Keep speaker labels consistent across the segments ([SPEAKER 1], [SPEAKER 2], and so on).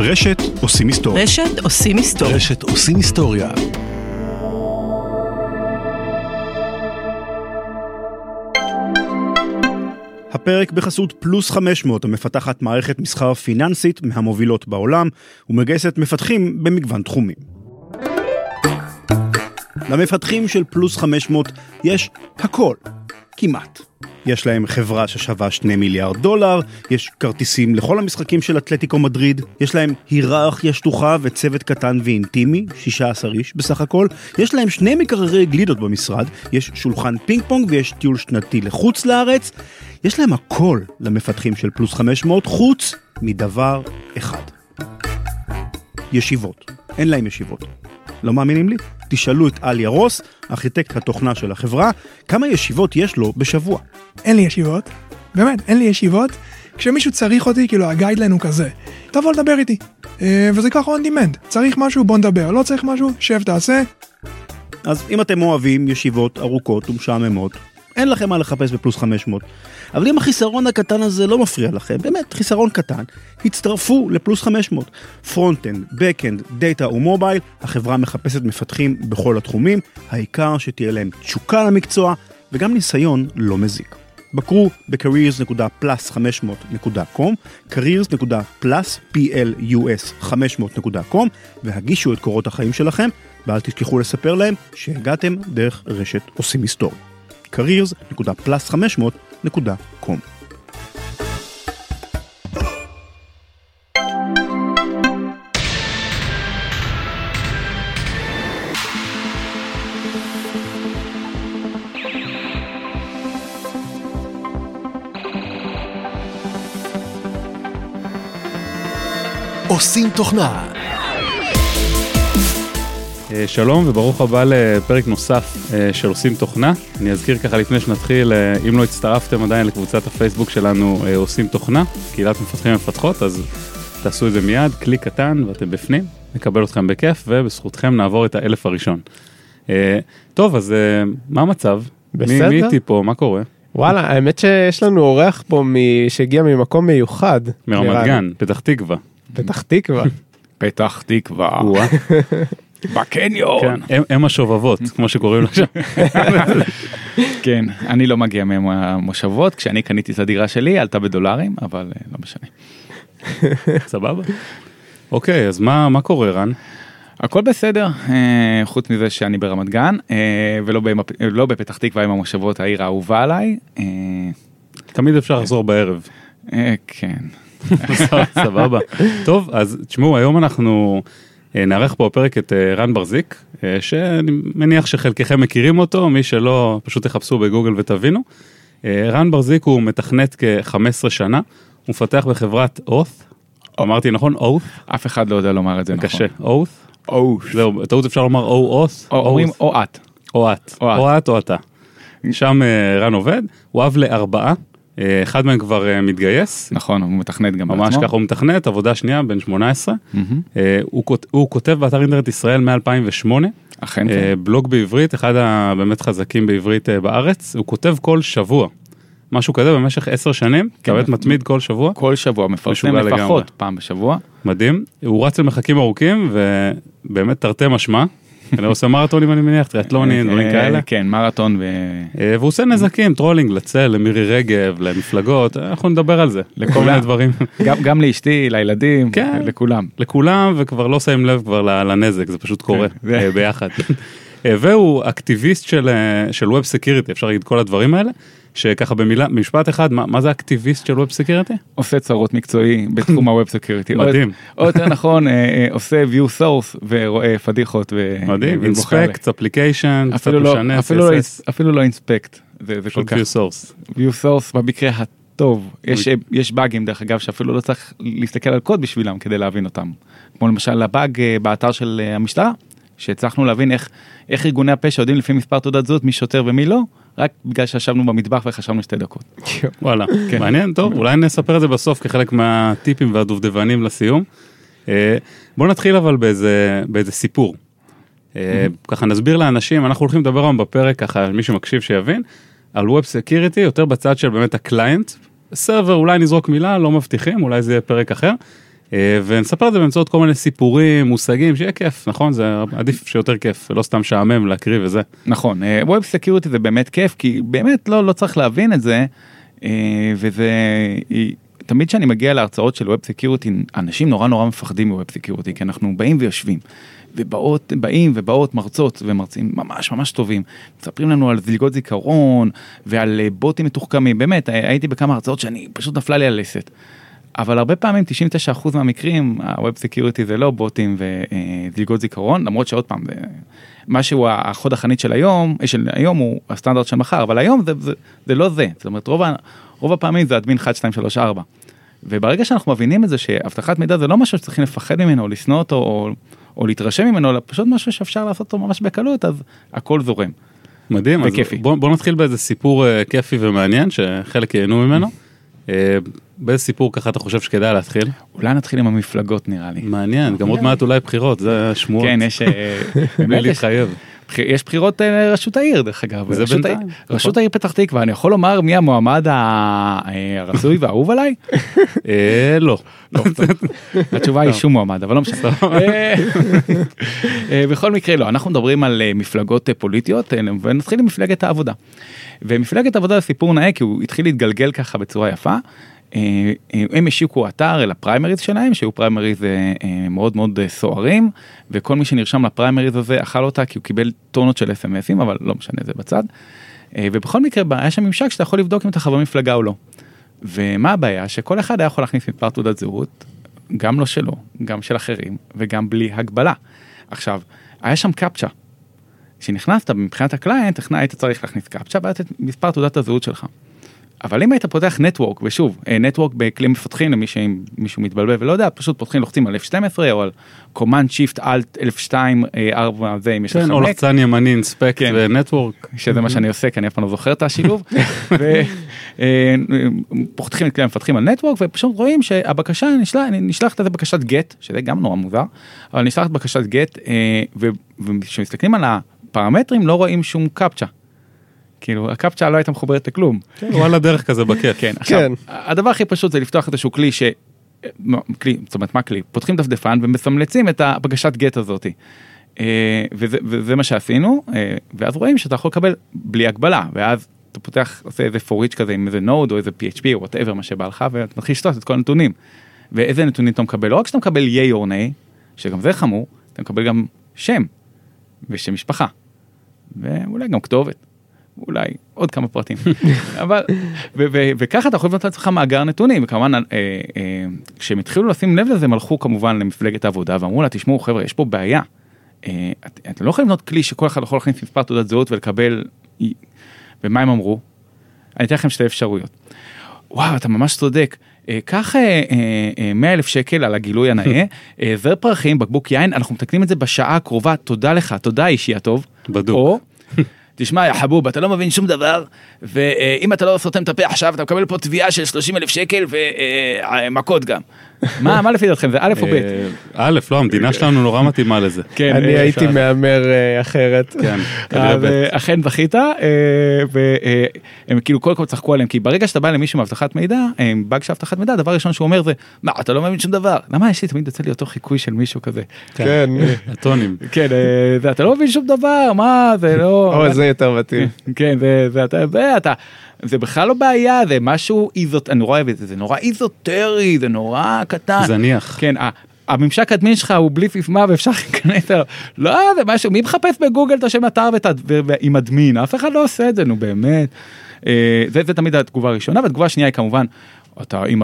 [SPEAKER 1] רשת עושים היסטוריה.
[SPEAKER 2] רשת עושים היסטוריה.
[SPEAKER 1] רשת עושים היסטוריה. הפרק בחסות פלוס 500, המפתחת מערכת מסחר פיננסית מהמובילות בעולם, ומגייסת מפתחים במגוון תחומים. למפתחים של פלוס 500 יש הכל, כמעט. יש להם חברה ששווה $2 מיליארד, יש כרטיסים לכל המשחקים של אתלטיקו מדריד, יש להם היררכיה שטוחה וצוות קטן ואינטימי, 16 איש בסך הכל, יש להם 2 מקררי גלידות במשרד, יש שולחן פינג פונג ויש טיול שנתי לחוץ לארץ, יש להם הכל למפתחים של פלוס 500, חוץ מדבר אחד. ישיבות. אין להם ישיבות. לא מאמינים לי? תשאלו את אליה רוס, ארכיטקט התוכנה של החברה, כמה ישיבות יש לו בשבוע.
[SPEAKER 3] אין לי ישיבות, באמת, אין לי ישיבות. כשמישהו צריך אותי, כאילו הגיידליין הוא כזה, תבוא לדבר איתי. וזה ככה on demand. צריך משהו, בוא נדבר. לא צריך משהו, שב תעשה.
[SPEAKER 1] אז אם אתם אוהבים ישיבות ארוכות ומשעממות, אין לכם מה לחפש בפלוס 500. אבל אם החיסרון הקטן הזה לא מפריע לכם, באמת חיסרון קטן, הצטרפו לפלוס 500. פרונט-אנד, בק-אנד, דאטה ומובייל, החברה מחפשת מפתחים בכל התחומים, העיקר שתהיה להם תשוקה למקצוע, וגם ניסיון לא מזיק. בקרו ב-careers.plus500.com, careers.plus500.com, והגישו את קורות החיים שלכם, ואל תשכחו לספר להם שהגעתם דרך רשת עושים היסטוריה. careers.plus500.com.
[SPEAKER 4] עושים תוכנה.
[SPEAKER 5] שלום וברוך הבא לפרק נוסף של עושים תוכנה. אני אזכיר ככה לפני שנתחיל, אם לא הצטרפתם עדיין לקבוצת הפייסבוק שלנו עושים תוכנה, קהילת מפתחים ומפתחות, אז תעשו את זה מיד, קליק קטן ואתם בפנים, נקבל אתכם בכיף ובזכותכם נעבור את 1,000 הראשון. טוב, אז מה המצב?
[SPEAKER 6] בסדר?
[SPEAKER 5] מי איתי פה? מה קורה?
[SPEAKER 6] וואלה, האמת שיש לנו אורח פה שהגיע ממקום מיוחד.
[SPEAKER 5] מרמת גן, פתח תקווה.
[SPEAKER 6] פתח תקווה.
[SPEAKER 7] פתח תקווה. בקניון.
[SPEAKER 5] כן, הם השובבות, כמו שקוראים לשם.
[SPEAKER 7] כן, אני לא מגיע מהם המושבות, כשאני קניתי את הדירה שלי, עלתה בדולרים, אבל לא משנה.
[SPEAKER 5] סבבה. אוקיי, אז מה קורה, רן?
[SPEAKER 7] הכל בסדר, חוץ מזה שאני ברמת גן, ולא בפתח תקווה עם המושבות, העיר האהובה עליי.
[SPEAKER 5] תמיד אפשר לחזור בערב.
[SPEAKER 7] כן.
[SPEAKER 5] סבבה. טוב, אז תשמעו, היום אנחנו נערך פה בפרק את רן ברזיק, שאני מניח שחלקכם מכירים אותו, מי שלא פשוט תחפשו בגוגל ותבינו. רן ברזיק הוא מתכנת כ-15 שנה, הוא מפתח בחברת Oath, אמרתי נכון? Oath?
[SPEAKER 7] אף אחד לא יודע לומר את זה נכון.
[SPEAKER 5] קשה, Oath? זהו, טעות אפשר לומר Oath?
[SPEAKER 7] אומרים או את.
[SPEAKER 5] או את, או אתה. שם רן עובד, הוא אב ל4, אחד מהם כבר מתגייס.
[SPEAKER 7] נכון, הוא מתכנת גם בעצמו.
[SPEAKER 5] ממש ככה הוא מתכנת, עבודה שנייה, בן 18. הוא כותב באתר אינטרנט ישראל מ-2008.
[SPEAKER 7] אכן כן.
[SPEAKER 5] בלוג בעברית, אחד הבאמת חזקים בעברית בארץ. הוא כותב כל שבוע. משהו כזה במשך 10 שנים, באמת מתמיד כל שבוע.
[SPEAKER 7] כל שבוע, מפרסם לפחות פעם בשבוע.
[SPEAKER 5] מדהים. הוא רץ למרחקים ארוכים, ובאמת תרתי משמע. אני עושה מרתונים, אני מניח, טריאטלונים, דברים כאלה.
[SPEAKER 7] כן, מרתון
[SPEAKER 5] והוא עושה נזקים, טרולינג, לצל, למירי רגב, למפלגות, אנחנו נדבר על זה, לכל מיני דברים.
[SPEAKER 7] גם לאשתי, לילדים, לכולם.
[SPEAKER 5] לכולם, וכבר לא שמים לב כבר לנזק, זה פשוט קורה ביחד. והוא אקטיביסט של Web Security, אפשר להגיד כל הדברים האלה, שככה במשפט אחד, מה זה אקטיביסט של Web Security?
[SPEAKER 7] עושה צרות מקצועי בתחום ה-Web Security.
[SPEAKER 5] מדהים.
[SPEAKER 7] או יותר נכון, עושה view source ורואה פדיחות.
[SPEAKER 5] מדהים, inspect, application,
[SPEAKER 7] אפילו לא inspect. זה כל כך.
[SPEAKER 5] view source.
[SPEAKER 7] view source במקרה הטוב. יש באגים דרך אגב שאפילו לא צריך להסתכל על קוד בשבילם כדי להבין אותם. כמו למשל הבאג באתר של המשטרה, שהצלחנו להבין איך ארגוני הפשע יודעים לפי מספר תעודת זהות מי שוטר ומי לא, רק בגלל שישבנו במטבח וחשבנו 2 דקות.
[SPEAKER 5] וואלה, מעניין, טוב, אולי נספר את זה בסוף כחלק מהטיפים והדובדבנים לסיום. בואו נתחיל אבל באיזה סיפור. ככה נסביר לאנשים, אנחנו הולכים לדבר היום בפרק, ככה מי שמקשיב שיבין, על Web Security, יותר בצד של באמת הקליינט, סרבר, אולי נזרוק מילה, לא מבטיחים, אולי זה יהיה פרק אחר, ונספר את זה באמצעות כל מיני סיפורים, מושגים, שיהיה כיף, נכון? זה עדיף שיותר כיף, ולא סתם שעמם להקריא וזה.
[SPEAKER 7] נכון, Web Security זה באמת כיף, כי באמת לא צריך להבין את זה, וזה, תמיד שאני מגיע להרצאות של Web Security, אנשים נורא מפחדים מ-Web Security, כי אנחנו באים ויושבים, באים ובאות מרצות ומרצים ממש טובים, מספרים לנו על זליגות זיכרון, ועל בוטים מתוחכמים, באמת, הייתי בכמה הרצאות שאני פשוט נפלה לי על לסת. אבל הרבה פעמים, 99% מהמקרים, ה-Web Security זה לא בוטים וזליגות זיכרון, למרות שעוד פעם, משהו החוד החנית של היום הוא הסטנדרט של מחר, אבל היום זה לא זה. זאת אומרת, רוב הפעמים זה אדמין 1, 2, 3, 4. וברגע שאנחנו מבינים את זה, שהבטחת מידע זה לא משהו שצריכים לפחד ממנו, או לשנוא אותו, או להתרשם ממנו, אלא פשוט משהו שאפשר לעשות אותו ממש בקלות, אז הכל זורם.
[SPEAKER 5] מדהים, אז בוא נתחיל באיזה סיפור כיפי ומעניין, שחלק ייהנו ממנו. באיזה סיפור ככה אתה חושב שכדאי להתחיל?
[SPEAKER 7] אולי נתחיל עם המפלגות נראה לי.
[SPEAKER 5] מעניין, גם עוד מעט אולי בחירות, זה שמועות.
[SPEAKER 7] כן, יש...
[SPEAKER 5] בלי להתחייב.
[SPEAKER 7] יש בחירות לראשות העיר, דרך אגב.
[SPEAKER 5] זה בינתיים.
[SPEAKER 7] ראשות העיר פתח תקווה, אני יכול לומר מי המועמד הרצוי והאהוב עליי?
[SPEAKER 5] לא.
[SPEAKER 7] התשובה היא שום מועמד, אבל לא משנה. בכל מקרה לא, אנחנו מדברים על מפלגות פוליטיות, ונתחיל עם מפלגת העבודה. ומפלגת העבודה זה סיפור נאה, כי הוא התחיל להתגלגל ככה בצורה יפה. הם השיקו אתר אל הפריימריז שלהם, שהיו פריימריז מאוד סוערים, וכל מי שנרשם לפריימריז הזה אכל אותה, כי הוא קיבל טונות של SMSים, אבל לא משנה, זה בצד. ובכל מקרה, היה שם ממשק שאתה יכול לבדוק אם אתה חבר מפלגה או לא. ומה הבעיה? שכל אחד היה יכול להכניס מספר תעודת זהות, גם לא שלו, גם של אחרים, וגם בלי הגבלה. עכשיו, היה שם קפצ'ה. כשנכנסת מבחינת הקליינט, היית צריך להכניס קפצ'ה, והיה את מספר תעודת הזהות שלך. אבל אם היית פותח נטוורק, ושוב, נטוורק בכלי מפתחים, למי שמישהו מתבלבל ולא יודע, פשוט פותחים, לוחצים על F12, או על Command Shift Alt F2, 4, זה אם יש לך
[SPEAKER 5] כן, או לחצן ימני, אינספקט ונטוורק.
[SPEAKER 7] שזה מה שאני עושה, כי אני אף פעם לא זוכר את השילוב. ופותחים את כלי המפתחים על נטוורק, ופשוט רואים שהבקשה נשלחת איזה בקשת גט, שזה גם נורא מוזר, אבל נשלחת בקשת גט, וכשמסתכלים על הפרמטרים, לא רואים שום קפצ'ה. כאילו, הקפצ'ה לא הייתה מחוברת לכלום.
[SPEAKER 5] וואלה דרך כזה בכיף.
[SPEAKER 7] כן, עכשיו, הדבר הכי פשוט זה לפתוח איזשהו כלי זאת אומרת, מה כלי? פותחים דפדפן ומסמלצים את הבקשת גט הזאת. וזה מה שעשינו, ואז רואים שאתה יכול לקבל בלי הגבלה, ואז אתה פותח, עושה איזה פוריץ' כזה עם איזה נוד או איזה PHP או whatever מה שבא לך, ואתה מתחיל לשתות את כל הנתונים. ואיזה נתונים אתה מקבל? לא רק שאתה מקבל yay or nay, שגם זה חמור, אתה מקבל גם שם, ושם משפחה, ואולי גם כתובת. אולי עוד כמה פרטים, אבל, וככה אתה יכול לבנות לעצמך מאגר נתונים, וכמובן, כשהם התחילו לשים לב לזה, הם הלכו כמובן למפלגת העבודה, ואמרו לה, תשמעו חבר'ה, יש פה בעיה, אתם לא יכולים לבנות כלי שכל אחד יכול להכניס מספר תעודת זהות ולקבל, ומה הם אמרו? אני אתן לכם שתי אפשרויות. וואו, אתה ממש צודק, קח 100,000 שקל על הגילוי הנאה, זר פרחים, בקבוק יין, אנחנו מתקנים את זה בשעה הקרובה, תודה לך, תודה אישי הטוב.
[SPEAKER 5] בדוק.
[SPEAKER 7] תשמע, יא חבוב, אתה לא מבין שום דבר, ואם אתה לא סותם את הפה עכשיו, אתה מקבל פה תביעה של 30,000 שקל ומכות גם. מה לפי דעתכם? זה א' או ב'?
[SPEAKER 5] א', לא, המדינה שלנו נורא מתאימה לזה.
[SPEAKER 6] אני הייתי מאמר אחרת.
[SPEAKER 5] כן,
[SPEAKER 7] אכן זכית, והם כאילו כל צחקו עליהם, כי ברגע שאתה בא למישהו מאבטחת מידע, באג של אבטחת מידע, הדבר הראשון שהוא אומר זה, מה, אתה לא מבין שום דבר? למה יש לי תמיד יוצא לי אותו חיקוי של מישהו כזה?
[SPEAKER 6] כן.
[SPEAKER 5] הטונים.
[SPEAKER 7] כן, אתה לא מבין שום דבר, מה, זה לא...
[SPEAKER 6] אבל זה יותר מתאים.
[SPEAKER 7] כן, זה בכלל לא בעיה, זה משהו אני רואה את זה, זה נורא איזוטרי, זה נורא קטן.
[SPEAKER 5] זניח.
[SPEAKER 7] כן, הממשק הדמין שלך הוא בלי סיסמה ואפשר להיכנס אליו. לא, זה משהו, מי מחפש בגוגל את השם אתר עם הדמין? אף אחד לא עושה את זה, נו באמת. זה תמיד התגובה הראשונה, והתגובה השנייה היא כמובן, אם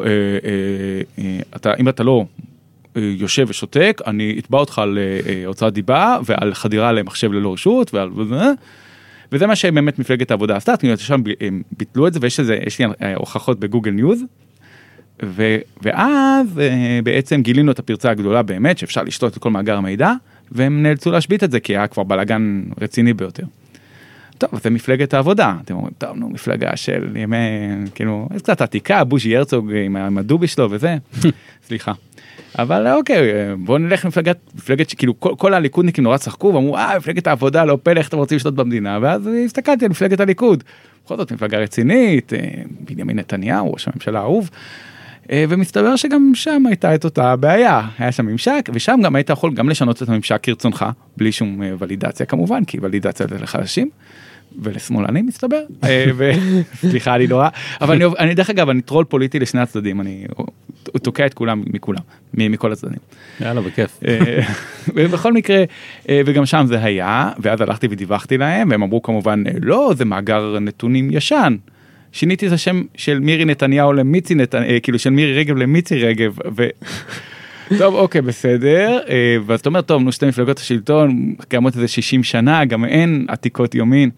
[SPEAKER 7] אתה לא יושב ושותק, אני אתבע אותך על הוצאת דיבה ועל חדירה למחשב ללא רשות ועל זה. וזה מה שבאמת מפלגת העבודה עשתה, שם ביטלו את זה, ויש לי הוכחות בגוגל ניוז, ואז בעצם גילינו את הפרצה הגדולה באמת, שאפשר לשתות את כל מאגר המידע, והם נאלצו להשבית את זה, כי היה כבר בלגן רציני ביותר. טוב, זה מפלגת העבודה, אתם אומרים, טוב, נו, מפלגה של ימי, כאילו, קצת עתיקה, בוז'י הרצוג עם הדובי שלו וזה, סליחה. אבל אוקיי, בואו נלך למפלגת שכאילו כל הליכודניקים נורא צחקו ואמרו, מפלגת העבודה לא פלא, איך אתם רוצים לשתות במדינה, ואז הסתכלתי על מפלגת הליכוד, בכל זאת מפלגה רצינית, בנימין נתניהו, ראש הממשלה האהוב, ומסתבר שגם שם הייתה את אותה בעיה, היה שם ממשק, ושם גם היית יכול גם לשנות את הממשק כרצונך, בלי שום ולידציה כמובן, כי ולידציה זה לחלשים, ולשמאלנים מסתבר, סליחה אני נורא, אבל אני דרך אגב, אני טרול פוליטי לשני הצדדים, אני תוקע את כולם מכולם, מכל הצדדים.
[SPEAKER 5] יאללה, בכיף.
[SPEAKER 7] ובכל מקרה, וגם שם זה היה, ואז הלכתי ודיווחתי להם, והם אמרו כמובן, לא, זה מאגר נתונים ישן, שיניתי את השם של מירי נתניהו למיצי נתניהו, כאילו של מירי רגב למיצי רגב, טוב, אוקיי, בסדר, ואז אתה אומר, טוב, שתי מפלגות השלטון, קיימות איזה 60 שנה, גם אין עתיקות יומין,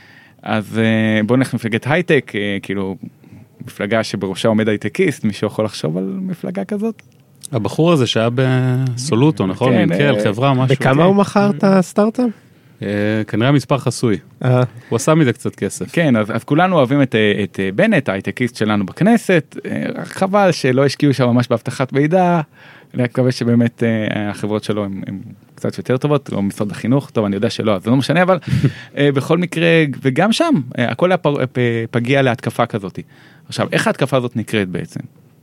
[SPEAKER 7] אז בואו נלך מפלגת הייטק, כאילו, מפלגה שבראשה עומד הייטקיסט, מישהו יכול לחשוב על מפלגה כזאת?
[SPEAKER 5] הבחור הזה שהיה בסולוטו, נכון? מנכ"ל, חברה, משהו.
[SPEAKER 6] בכמה הוא מכר את הסטארט-אפ?
[SPEAKER 5] כנראה מספר חסוי. הוא עשה מזה קצת כסף.
[SPEAKER 7] כן, אז כולנו אוהבים את בנט, ההייטקיסט שלנו בכנסת, חבל שלא השקיעו שם ממש בהבטחת מידע, אני מקווה שבאמת החברות שלו הן קצת יותר טובות, או משרד החינוך, טוב, אני יודע שלא, אז זה לא משנה, אבל בכל מקרה, וגם שם, הכל היה פגיע להתקפה כזאת. עכשיו, איך ההתקפה הזאת נקראת בעצם?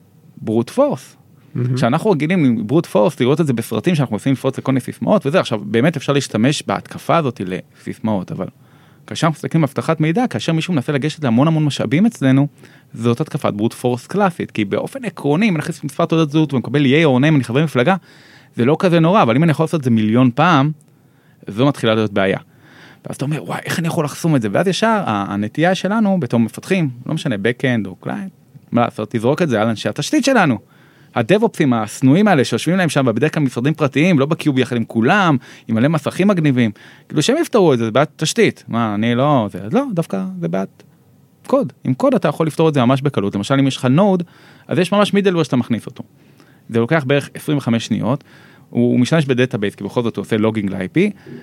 [SPEAKER 7] ברוט פורס. כשאנחנו רגילים עם ברוט פורס, לראות את זה בסרטים שאנחנו עושים לפרוץ לכל מיני סיסמאות, וזה, עכשיו, באמת אפשר להשתמש בהתקפה הזאת לסיסמאות, אבל כאשר אנחנו מסתכלים בהבטחת מידע, כאשר מישהו מנסה לגשת להמון המון משאבים אצלנו, זאת התקפת ברוט פורס קלאסית, כי באופן עקרוני, אם אני נכנס מספר תעודת זהות ומקבל יהיה או נאם, אני חבר מפלגה, זה לא כזה נורא, אבל אם אני יכול לעשות את זה מיליון פעם, זו מתחילה להיות בעיה. ואז אתה אומר, וואי, איך אני יכול לחסום את זה? ואז ישר, הנטייה שלנו, בתור מפתחים, לא משנה, backend או קליינט, מה לעשות, תזרוק את זה על אנשי התשתית שלנו. הדב-אופסים, הסנועים האלה, שיושבים להם שם, בדרך כלל משרדים פרטיים, לא בקיוב יחד עם כולם, עם מלא מסכים מגניבים, כאילו שהם יפתרו את זה, זה בעיית תשתית. מה, אני לא, זה לא, דווקא זה בעיית קוד. עם קוד אתה יכול לפתור את זה ממש בקלות. למשל, אם יש לך נוד, אז יש ממש מידלוור שאתה מכניס אותו. זה לוקח בערך 25 שניות, הוא משתמש בדאטאבייס, כי בכל זאת הוא עושה לוגינג ל-IP,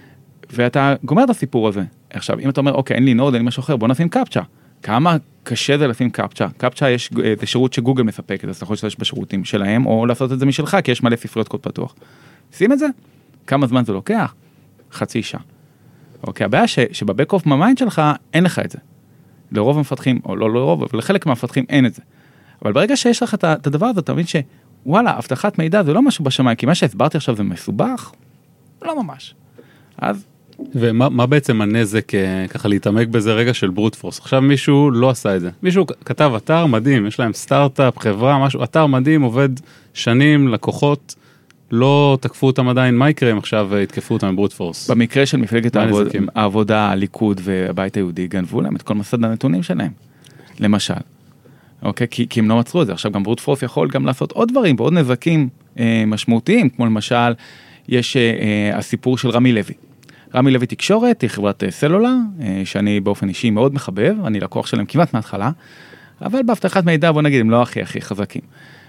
[SPEAKER 7] ואתה גומר את הסיפור הזה. עכשיו, אם אתה אומר, אוקיי, אין לי נוד, אין לי משהו אחר, בוא נשים קפצ'ה. כמה קשה זה לשים קפצ'ה? קפצ'ה זה שירות שגוגל מספק, אז אתה יכול להשתמש בשירותים שלהם, או לעשות את זה משלך, כי יש מלא ספריות קוד פתוח. שים את זה, כמה זמן זה לוקח? חצי שעה. אוקיי, הבעיה שבבק אוף מהמיינד שלך, אין לך את זה. לרוב המפתחים, או לא לרוב, אבל לחלק מהמפתחים אין את זה. אבל ברגע שיש לך את הדבר הזה, אתה מבין שוואלה, הבטחת מידע זה לא משהו בשמיים, כי מה שהסברתי עכשיו זה מסובך, לא ממש. אז
[SPEAKER 5] ומה בעצם הנזק ככה להתעמק בזה רגע של ברוט פורס? עכשיו מישהו לא עשה את זה. מישהו כתב אתר מדהים, יש להם סטארט-אפ, חברה, משהו, אתר מדהים, עובד שנים, לקוחות, לא תקפו אותם עדיין, מה יקרה אם עכשיו יתקפו אותם בברוט פורס?
[SPEAKER 7] במקרה של מפלגת העבודה, הליכוד והבית היהודי, גנבו להם את כל מסד הנתונים שלהם, למשל. אוקיי? כי הם לא מצרו את זה. עכשיו גם ברוט פורס יכול גם לעשות עוד דברים, ועוד נזקים משמעותיים, כמו למשל, יש הסיפור של רמי לוי. רמי לוי תקשורת היא חברת סלולר, שאני באופן אישי מאוד מחבב, אני לקוח שלהם כמעט מההתחלה, אבל בהבטחת מידע, בוא נגיד, הם לא הכי חזקים.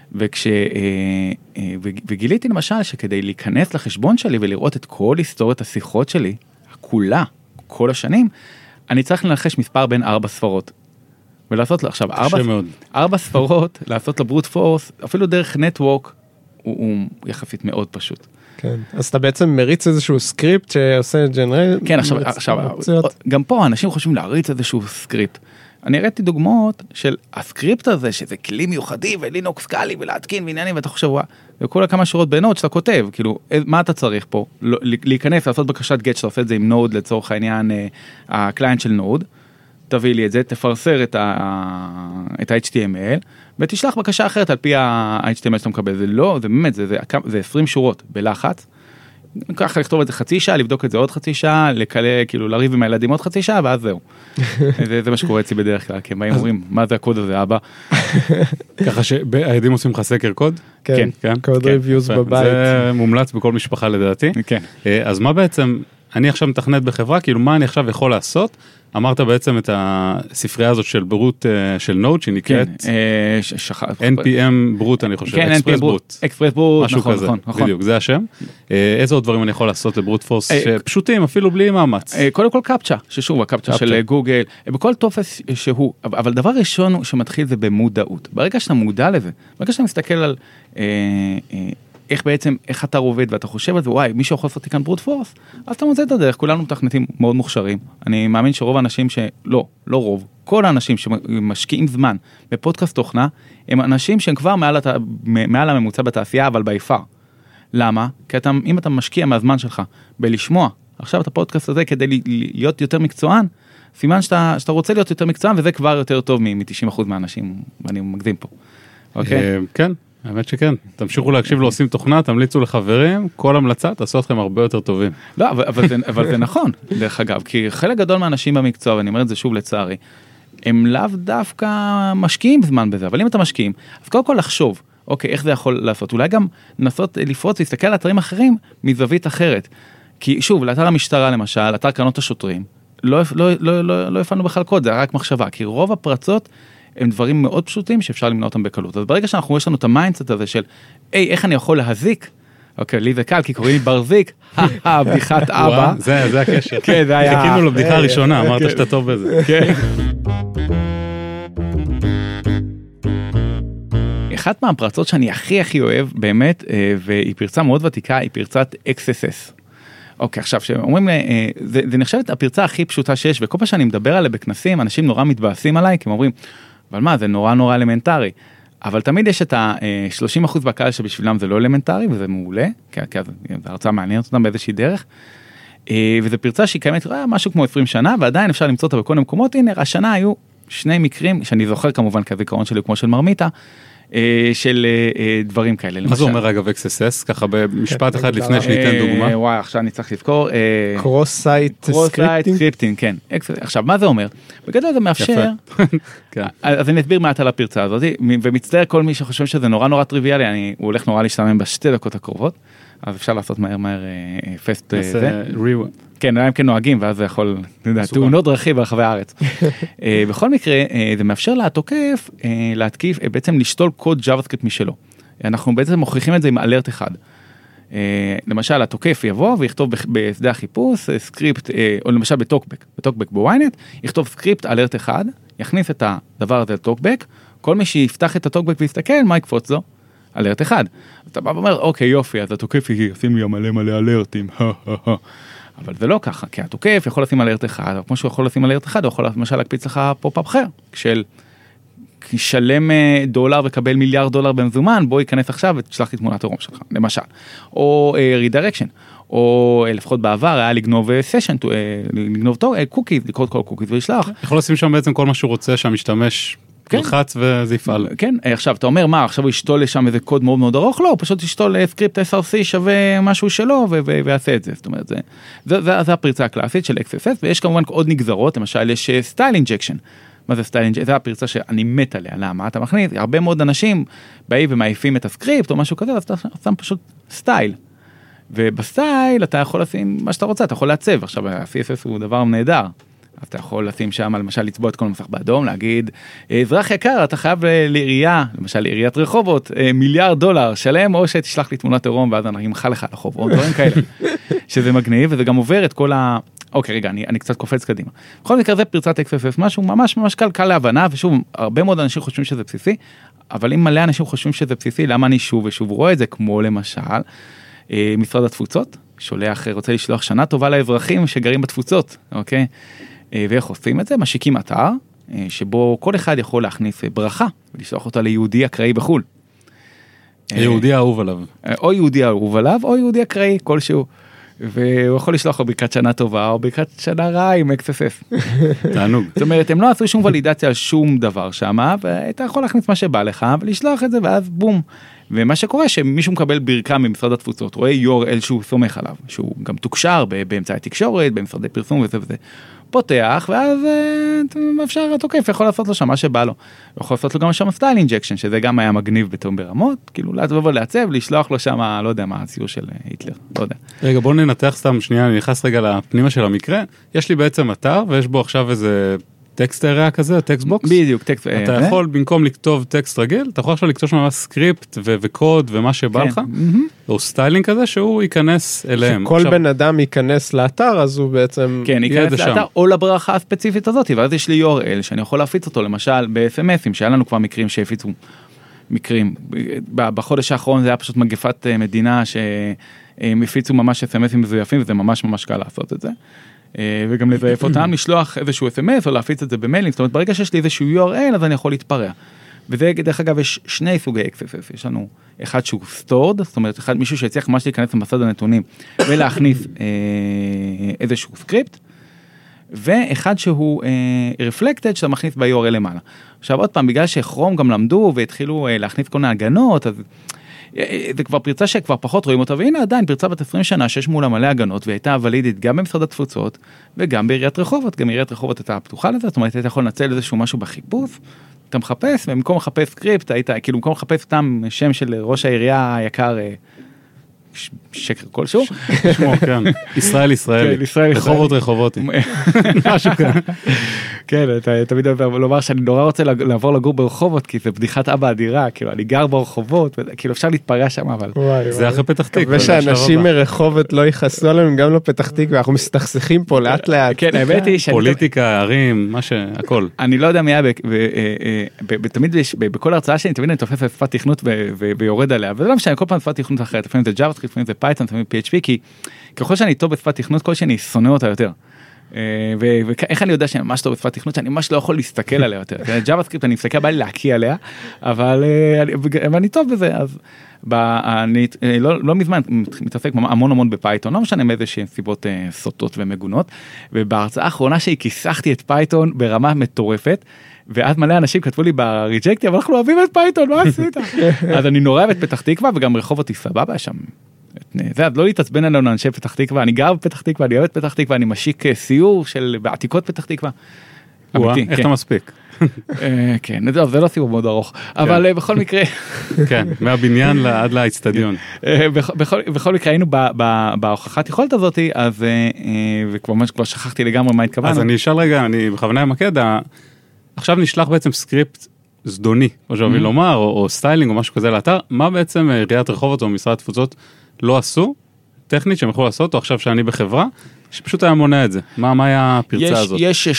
[SPEAKER 7] וגיליתי למשל שכדי להיכנס לחשבון שלי ולראות את כל היסטוריית השיחות שלי, כולה, כל השנים, אני צריך לנחש מספר בין 4 ספרות. ולעשות לו עכשיו 4 ספרות, לעשות לברוט פורס, אפילו דרך נטוורק, הוא יחסית מאוד פשוט.
[SPEAKER 6] כן, אז אתה בעצם מריץ איזשהו סקריפט שעושה ג'נרל.
[SPEAKER 7] כן, עכשיו, גם פה אנשים חושבים להריץ איזשהו סקריפט. אני הראיתי דוגמאות של הסקריפט הזה, שזה כלי מיוחדי ולינוקס קלי ולהתקין ועניינים, ואתה חושב, וכולה כמה שורות בנוד שאתה כותב, כאילו, מה אתה צריך פה? להיכנס, לעשות בקשת גט, שאתה עושה את זה עם נוד, לצורך העניין, הקליינט של נוד, תביא לי את זה, תפרסר את ה-HTML, ותשלח בקשה אחרת על פי ה-HTML שאתה מקבל. זה לא, זה באמת, זה 20 שורות בלחץ. ככה לכתוב את זה חצי שעה, לבדוק את זה עוד חצי שעה, כאילו לריב עם הילדים עוד חצי שעה, ואז זהו. זה מה שקורה אצלי בדרך כלל, כי הם באים אומרים, מה זה הקוד הזה, אבא?
[SPEAKER 5] ככה שהילדים עושים לך סקר קוד?
[SPEAKER 6] כן, קוד ריוויוז בבית.
[SPEAKER 5] זה מומלץ בכל משפחה לדעתי.
[SPEAKER 7] כן.
[SPEAKER 5] אז מה בעצם, אני עכשיו מתכנת בחברה, כאילו מה אני עכשיו יכול לעשות? אמרת בעצם את הספרייה הזאת של ברוט של נוד, שנקראת NPM ברוט, אני חושב, אקספרס ברוט.
[SPEAKER 7] אקספרס ברוט,
[SPEAKER 5] משהו כזה, בדיוק, זה השם. איזה עוד דברים אני יכול לעשות לברוט פורס, שפשוטים, אפילו בלי מאמץ?
[SPEAKER 7] קודם כל קפצ'ה, ששוב, הקפצ'ה של גוגל, בכל טופס שהוא, אבל דבר ראשון שמתחיל זה במודעות. ברגע שאתה מודע לזה, ברגע שאתה מסתכל על איך בעצם, איך אתה עובד ואתה חושב על זה, וואי, מישהו יכול לעשות לי כאן ברוט פורס, אז אתה מוצא את הדרך, כולנו מתכנתים מאוד מוכשרים, אני מאמין שרוב האנשים לא רוב, כל האנשים שמשקיעים זמן בפודקאסט תוכנה, הם אנשים שהם כבר מעל הממוצע בתעשייה, אבל ביפר. למה? כי אם אתה משקיע מהזמן שלך בלשמוע, עכשיו את הפודקאסט הזה כדי להיות יותר מקצוען, סימן שאתה רוצה להיות יותר מקצוען, וזה כבר יותר טוב מ-90% מהאנשים, ואני מגזים פה. אוקיי?
[SPEAKER 5] כן, האמת שכן. תמשיכו להקשיב לעושים תוכנה, תמליצו לחברים, כל המלצה תעשו אתכם הרבה יותר טובים.
[SPEAKER 7] לא, אבל זה נכון, דרך אגב, כי חלק גדול מהאנשים במקצוע, ואני אומר את זה שוב לצערי, הם לאו דווקא משקיעים זמן בזה, אבל אם אתה משקיעים, אז קודם כל לחשוב, אוקיי, איך זה יכול לעשות? אולי גם לנסות לפרוץ, להסתכל על אתרים אחרים מזווית אחרת. כי שוב, לאתר המשטרה למשל, אתר קרנות השוטרים, לא הפעלנו בכלל קוד, זה רק מחשבה, כי רוב הפרצות הם דברים מאוד פשוטים שאפשר למנוע אותם בקלות. אז ברגע יש לנו את המיינדסט הזה של, איך אני יכול להזיק? אוקיי, לי זה קל, כי קוראים לי ברזיק, בדיחת אבא.
[SPEAKER 5] זה הקשר.
[SPEAKER 7] כן, זה היה...
[SPEAKER 5] חיכינו לבדיחה הראשונה, אמרת שאתה טוב בזה.
[SPEAKER 7] כן. אחת מהפרצות שאני הכי אוהב, באמת, והיא פרצה מאוד ותיקה, היא פרצת XSS. אוקיי, עכשיו, שאומרים, זה נחשבת הפרצה הכי פשוטה שיש, וכל פעם שאני מדבר עליה בכנסים, אנשים נורא מתבאסים עליי, כי הם אומרים, אבל מה, זה נורא אלמנטרי. אבל תמיד יש את ה-30% בקהל שבשבילם זה לא אלמנטרי, וזה מעולה, כי זו הרצאה מעניינת אותם באיזושהי דרך. וזו פרצה שהיא קיימת משהו כמו 20 שנה, ועדיין אפשר למצוא אותה בכל המקומות. הנה, השנה היו 2 מקרים, שאני זוכר כמובן כזיכרון שלי, כמו של מרמיתה, של דברים כאלה.
[SPEAKER 5] מה זה אומר אגב XSS? ככה במשפט אחד לפני שניתן דוגמה.
[SPEAKER 7] וואי, עכשיו אני צריך לזכור.
[SPEAKER 6] קרוס סייט
[SPEAKER 7] סקריפטינג, כן. עכשיו, מה זה אומר? בגדול זה מאפשר, אז אני אסביר מעט על הפרצה הזאת, ומצטער כל מי שחושב שזה נורא טריוויאלי, הוא הולך נורא להשתמם בשתי דקות הקרובות, אז אפשר לעשות מהר פסט זה. כן, הם כן נוהגים, ואז זה יכול, תאונות דרכים ברחבי הארץ. בכל מקרה, זה מאפשר לתוקף להתקיף, בעצם לשתול קוד JavaScript משלו. אנחנו בעצם מוכיחים את זה עם אלרט אחד. למשל, התוקף יבוא ויכתוב בשדה החיפוש, סקריפט, או למשל בטוקבק בוויינט, יכתוב סקריפט אלרט אחד, יכניס את הדבר הזה לטוקבק, כל מי שיפתח את הטוקבק ויסתכל, מה יקפוץ לו? אלרט אחד. אתה בא ואומר, אוקיי, יופי, אז התוקף ישים לי מלא אלרטים, אבל זה לא ככה, כי התוקף יכול לשים אלרט אחד, אבל כמו שהוא יכול לשים אלרט אחד, הוא יכול למשל להקפיץ לך פופ-אפ אחר, של שלם דולר וקבל $1,000,000,000 במזומן, בוא ייכנס עכשיו ותשלח לי תמונת עירום שלך, למשל. או redirection, או לפחות בעבר היה לגנוב סשן, לגנוב קוקיז, לקרוא כל קוקיז ולשלח.
[SPEAKER 5] יכול לשים שם בעצם כל מה שהוא רוצה שהמשתמש לחץ וזה יפעל.
[SPEAKER 7] כן, עכשיו אתה אומר מה, עכשיו הוא ישתול לשם איזה קוד מאוד ארוך, לא, פשוט ישתול סקריפט SRC שווה משהו שלו ויעשה את זה, זאת אומרת, זה הפריצה הקלאסית של XSS, ויש כמובן עוד נגזרות, למשל יש סטייל אינג'קשן, מה זה סטייל אינג'קשן? זה הפריצה שאני מת עליה, למה? אתה מכניס, הרבה מאוד אנשים באים ומעיפים את הסקריפט או משהו כזה, אז אתה שם פשוט סטייל, ובסטייל אתה יכול לשים מה שאתה רוצה, אתה יכול לעצב, עכשיו ה-CSS הוא דבר נהדר, אז אתה יכול לשים שם, למשל, לצבוע את כל המסך באדום, להגיד, אזרח יקר, אתה חייב לעירייה, למשל, לעיריית רחובות, $1,000,000 שלם, או שתשלח לי תמונת עירום, ואז אני אמחה לך לחוב, או דברים כאלה, שזה מגניב, וזה גם עובר את כל ה... אוקיי, רגע, אני קצת קופץ קדימה. בכל מקרה, זה פרצת XSS, משהו ממש קל להבנה, ושוב, הרבה מאוד אנשים חושבים שזה בסיסי, אבל אם מלא אנשים חושבים שזה בסיסי, למה אני שוב ושוב רואה את זה, כמו למשל, משרד התפוצות, רוצה לשלוח שנה טובה לאזרחים שגרים בתפוצות, אוקיי? ואיך עושים את זה? משיקים אתר, שבו כל אחד יכול להכניס ברכה, ולשלוח אותה ליהודי אקראי בחול.
[SPEAKER 5] יהודי אהוב עליו.
[SPEAKER 7] או יהודי אהוב עליו, או יהודי אקראי כלשהו. והוא יכול לשלוח לו ברכת שנה טובה, או ברכת שנה רעה עם XSS.
[SPEAKER 5] תענוג.
[SPEAKER 7] זאת אומרת, הם לא עשו שום ולידציה על שום דבר שם, ואתה יכול להכניס מה שבא לך, ולשלוח את זה, ואז בום. ומה שקורה, שמישהו מקבל ברכה ממשרד התפוצות, רואה URL שהוא סומך עליו, שהוא גם תוקשר באמצעי תקשורת, במשרדי פרסום וזה וזה. פותח, ואז אפשר, התוקף יכול לעשות לו שם מה שבא לו. יכול לעשות לו גם שם סטייל אינג'קשן, שזה גם היה מגניב בתום ברמות, כאילו לעצב, לשלוח לו שם, לא יודע מה, הציור של היטלר, לא יודע.
[SPEAKER 5] רגע, בואו ננתח סתם שנייה, אני נכנס רגע לפנימה של המקרה. יש לי בעצם אתר, ויש בו עכשיו איזה טקסט אריה כזה, טקסט בוקס.
[SPEAKER 7] בדיוק, טקסט.
[SPEAKER 5] אתה יכול במקום לכתוב טקסט רגיל, אתה יכול עכשיו לכתוב ממש סקריפט וקוד ומה שבא לך, או סטיילינג כזה שהוא ייכנס אליהם.
[SPEAKER 6] שכל בן אדם ייכנס לאתר, אז הוא בעצם...
[SPEAKER 7] כן, ייכנס לאתר או לברכה הספציפית הזאת, ואז יש לי URL שאני יכול להפיץ אותו, למשל ב-SMSים, שהיה לנו כבר מקרים שהפיצו מקרים. בחודש האחרון זה היה פשוט מגפת מדינה שהם הפיצו ממש SMSים מזויפים, וזה ממש ממש קל לעשות את זה. וגם לזייף אותם, לשלוח איזשהו SMS או להפיץ את זה במיילים, זאת אומרת, ברגע שיש לי איזשהו URL, אז אני יכול להתפרע. וזה, דרך אגב, יש שני סוגי XSS, יש לנו אחד שהוא stored, זאת אומרת, מישהו שהצליח ממש להיכנס למסד הנתונים, ולהכניס איזשהו סקריפט, ואחד שהוא reflected, שאתה מכניס ב-URL למעלה. עכשיו, עוד פעם, בגלל שכרום גם למדו, והתחילו להכניס כל מיני הגנות, אז זה כבר פרצה שכבר פחות רואים אותה, והנה עדיין פרצה בת 20 שנה, שיש מולה מלא הגנות, והייתה ולידית גם במשרד התפוצות, וגם בעיריית רחובות, גם עיריית רחובות הייתה פתוחה לזה, זאת אומרת, היית יכול לנצל איזשהו משהו בחיפוש, אתה מחפש, ובמקום לחפש סקריפט, היית, כאילו, במקום לחפש סתם שם של ראש העירייה היקר, שקר כלשהו.
[SPEAKER 5] שמו, כן. ישראל, רחובות.
[SPEAKER 7] משהו כאן. כן, אתה תמיד לומר שאני נורא רוצה לעבור לגור ברחובות, כי זה בדיחת אבא אדירה, כאילו, אני גר ברחובות, כאילו, אפשר להתפרע שם, אבל...
[SPEAKER 5] זה אחרי פתח תקווה.
[SPEAKER 6] ושאנשים מרחובות לא יכעסו עליהם, גם לא פתח תקווה, אנחנו מסתכסכים פה לאט לאט.
[SPEAKER 7] כן, האמת היא
[SPEAKER 5] פוליטיקה, ערים, מה הכל.
[SPEAKER 7] אני לא יודע מי היה, תמיד בכל הרצאה שלי, תמיד אני תופס את שפת תכנות ויורד עליה, וזה לא משנה, כל פעם שפת תכנות אחרת, לפעמים זה JavaScript, לפעמים זה Python, לפעמים PHP, כי ככל שאני טוב בשפת תכנות, כל שאני שונא אותה יותר. ואיך אני יודע שאני ממש טוב בשפת תכנות, שאני ממש לא יכול להסתכל עליה יותר. JavaScript אני מסתכל, בא לי להקיא עליה, אבל אני טוב בזה, אז אני לא מזמן מתעסק המון בפייתון, לא משנה מאיזה שהן סיבות סוטות ומגונות, ובהרצאה האחרונה שהיא כיסחתי את פייתון ברמה מטורפת, ואז מלא אנשים כתבו לי בריג'קטי, אבל אנחנו אוהבים את פייתון, מה עשית? אז אני נורא אוהב את פתח תקווה, וגם רחובות היא סבבה שם. זה, לא להתעצבן עלינו אנשי פתח תקווה, אני גר בפתח תקווה, אני אוהב את פתח תקווה, אני משיק סיור של בעתיקות פתח תקווה.
[SPEAKER 5] איך אתה מספיק?
[SPEAKER 7] כן, זה לא סיור מאוד ארוך, אבל בכל מקרה...
[SPEAKER 5] כן, מהבניין עד לאצטדיון.
[SPEAKER 7] בכל מקרה היינו בהוכחת יכולת הזאת, אז וכבר שכחתי לגמרי מה התכוונו.
[SPEAKER 5] אז אני אשאל רגע, אני בכוונה אמקד, עכשיו נשלח בעצם סקריפט זדוני, כמו שאוהבים לומר, או סטיילינג או משהו כזה לאתר, מה בעצם עיריית רחובות או משרד התפוצות לא עשו, טכנית שהם יכולו לעשות, או עכשיו שאני בחברה, שפשוט היה מונע את זה. מה היה הפרצה הזאת?
[SPEAKER 7] יש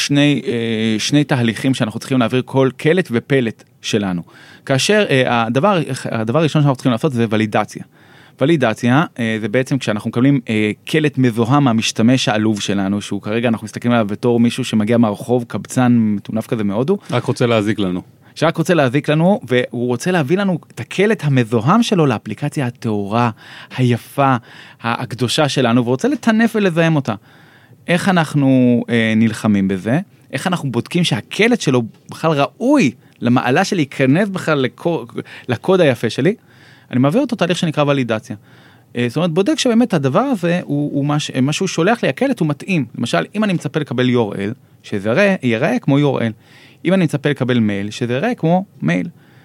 [SPEAKER 7] שני תהליכים שאנחנו צריכים להעביר כל קלט ופלט שלנו. כאשר הדבר הראשון שאנחנו צריכים לעשות זה ולידציה. ולידציה זה בעצם כשאנחנו מקבלים קלט מזוהם מהמשתמש העלוב שלנו, שהוא כרגע אנחנו מסתכלים עליו בתור מישהו שמגיע מהרחוב, קבצן מטונף כזה מהודו.
[SPEAKER 5] רק רוצה להזיק לנו.
[SPEAKER 7] שרק רוצה להזיק לנו, והוא רוצה להביא לנו את הקלט המזוהם שלו לאפליקציה התאורה, היפה, הקדושה שלנו, והוא רוצה לטנף ולזהם אותה. איך אנחנו נלחמים בזה? איך אנחנו בודקים שהקלט שלו בכלל ראוי למעלה שלי, ייכנס בכלל לקוד היפה שלי? אני מעביר אותו תהליך שנקרא ולידציה. זאת אומרת, בודק שבאמת הדבר הזה, מה שהוא שולח לי, הקלט הוא מתאים. למשל, אם אני מצפה לקבל URL, שזה ייראה כמו URL. אם אני מצפה לקבל מייל, שזה יראה כמו מייל.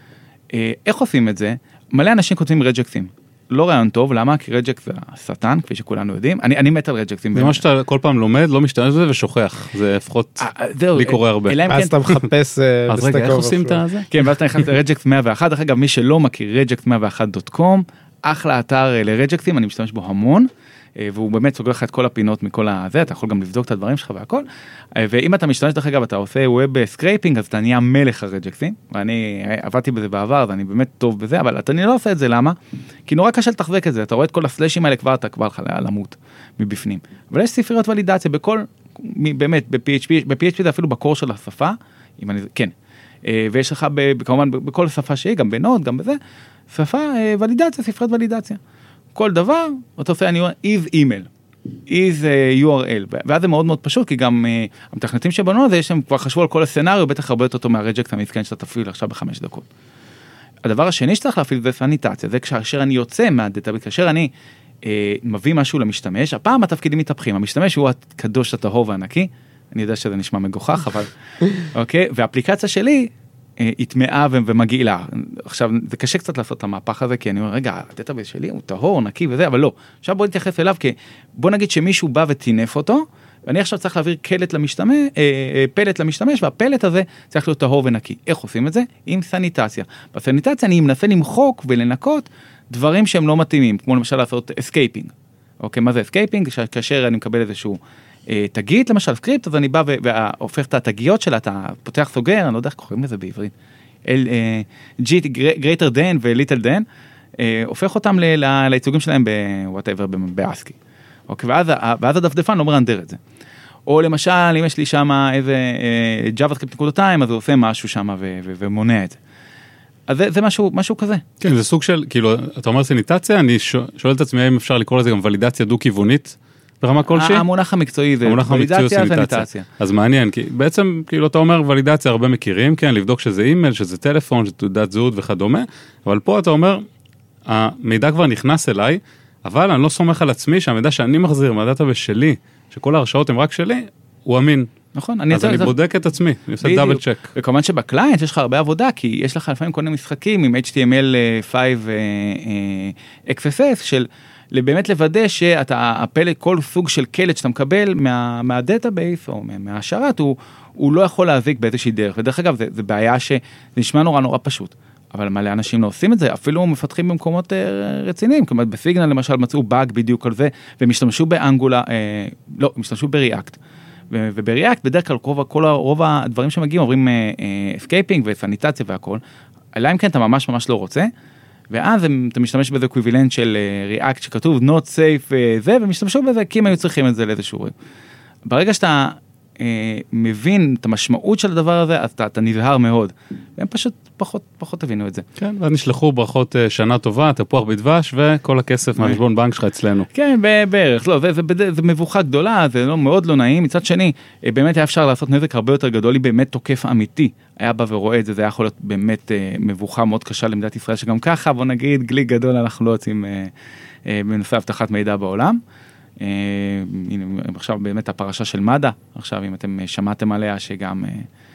[SPEAKER 7] איך עושים את זה? מלא אנשים כותבים רג'קסים. לא רעיון טוב, למה? כי רג'קס זה השטן, כפי שכולנו יודעים. אני מת על רג'קסים.
[SPEAKER 5] זה מה שאתה כל פעם לומד, לא משתמש בזה ושוכח. זה לפחות לי קורה הרבה.
[SPEAKER 6] אז אתה מחפש
[SPEAKER 5] אז רגע, איך עושים את זה?
[SPEAKER 7] כן, ואז אתה נכנס לרג'קס 101. דרך אגב, מי שלא מכיר, regx101.com, אחלה אתר לרג'קסים, אני משתמש בו המון. והוא באמת סוגר לך את כל הפינות מכל הזה, אתה יכול גם לבדוק את הדברים שלך והכל, ואם אתה משתמש דרך אגב, אתה עושה ווב סקרייפינג, אז אתה נהיה מלך הרג'קסים, ואני עבדתי בזה בעבר, אז אני באמת טוב בזה, אבל אני לא עושה את זה, למה? כי נורא קשה לתחזק את זה, אתה רואה את כל הסלאשים האלה כבר, אתה כבר למות מבפנים, אבל יש ספריות ולידציה בכל, באמת, ב-PHP זה אפילו בקור של השפה, כן, ויש לך כמובן בכל שפה שהיא, גם בנוד, גם בזה, שפה ולידציה, ספריות ולידציה. כל דבר, אתה עושה, אני אומר, is email, is URL, ואז זה מאוד מאוד פשוט, כי גם המתכנתים שבנו הזה, הם כבר חשבו על כל הסצנריו, בטח הרבה יותר טוב מהרג'קס המסכן שאתה תפעיל עכשיו ב5 דקות. הדבר השני שצריך להפעיל זה סניטציה, זה כאשר אני יוצא מהדאטה, כאשר אני מביא משהו למשתמש, הפעם התפקידים מתהפכים, המשתמש הוא הקדוש הטהור והנקי, אני יודע שזה נשמע מגוחך, אבל, אוקיי, והאפליקציה שלי, היא טמאה ומגעילה. עכשיו, זה קשה קצת לעשות את המהפך הזה, כי אני אומר, רגע, הדאטאבייס שלי הוא טהור, נקי וזה, אבל לא. עכשיו בוא נתייחס אליו, כי בוא נגיד שמישהו בא וטינף אותו, ואני עכשיו צריך להעביר פלט למשתמש, והפלט הזה צריך להיות טהור ונקי. איך עושים את זה? עם סניטציה. בסניטציה אני מנסה למחוק ולנקות דברים שהם לא מתאימים, כמו למשל לעשות escaping. אוקיי, מה זה escaping? כאשר אני מקבל איזשהו תגית, למשל סקריפט, אז אני בא והופך את התגיות שלה, אתה פותח סוגר, אני לא יודע איך קוראים לזה בעברית, greater than ו-little than, הופך אותם לייצוגים שלהם ב-whatever, באסקי. אוקיי, ואז הדפדפן לא מרנדר את זה. או למשל, אם יש לי שם איזה JavaScript נקודתיים, אז הוא עושה משהו שם ומונע את זה. אז זה משהו כזה.
[SPEAKER 5] כן, זה סוג של, כאילו, אתה אומר סניטציה, אני שואל את עצמי אם אפשר לקרוא לזה גם ולידציה דו-כיוונית ברמה כלשהי.
[SPEAKER 7] המונח המקצועי זה ולידציה וסניטציה.
[SPEAKER 5] אז מעניין, כי בעצם, כאילו, אתה אומר ולידציה הרבה מכירים, כן, לבדוק שזה אימייל, שזה טלפון, שזה תעודת זהות וכדומה, אבל פה אתה אומר, המידע כבר נכנס אליי, אבל אני לא סומך על עצמי שהמידע שאני מחזיר מהדאטאבייס שלי, שכל ההרשאות הן רק שלי, הוא אמין.
[SPEAKER 7] נכון,
[SPEAKER 5] אז אני בודק את עצמי, אני עושה דאבל צ'ק.
[SPEAKER 7] וכמובן שבקליינט יש לך הרבה עבודה, כי יש לך לפעמים כל מיני משחקים עם HTML5 XSS, של באמת לוודא שאתה, כל סוג של קלט שאתה מקבל מהדאטאבייס או מהשרת, הוא לא יכול להזיק באיזושהי דרך. ודרך אגב, זה בעיה שזה נשמע נורא פשוט. אבל מלא אנשים לא עושים את זה, אפילו מפתחים במקומות רציניים, כלומר בסיגנל למשל מצאו באג בדיוק על זה, והם השתמשו באנגולה, לא, הם השתמשו בריאקט, ובריאקט בדרך כלל רוב הדברים שמגיעים עוברים אסקייפינג וסניטציה והכל, אלא אם כן אתה ממש לא רוצה, ואז אתה משתמש בזה אקוויוולנט של ריאקט שכתוב not safe זה, והם השתמשו בזה כי הם היו צריכים את זה לאיזשהו. ברגע שאתה מבין את המשמעות של הדבר הזה, אז אתה נזהר מאוד. והם פשוט פחות הבינו את זה.
[SPEAKER 5] כן, ואז נשלחו ברכות שנה טובה, תפוח בדבש, וכל הכסף מהחשבון בנק שלך אצלנו.
[SPEAKER 7] כן, בערך. לא, זה מבוכה גדולה, זה מאוד לא נעים. מצד שני, באמת היה אפשר לעשות נזק הרבה יותר גדול, היא באמת תוקף אמיתי. היה בא ורואה את זה, זה היה יכול להיות באמת מבוכה מאוד קשה למדינת ישראל, שגם ככה, בוא נגיד, גליק גדול, אנחנו לא יוצאים בנושא הבטחת מידע בעולם. עכשיו באמת הפרשה של מד"א, עכשיו אם אתם שמעתם עליה שגם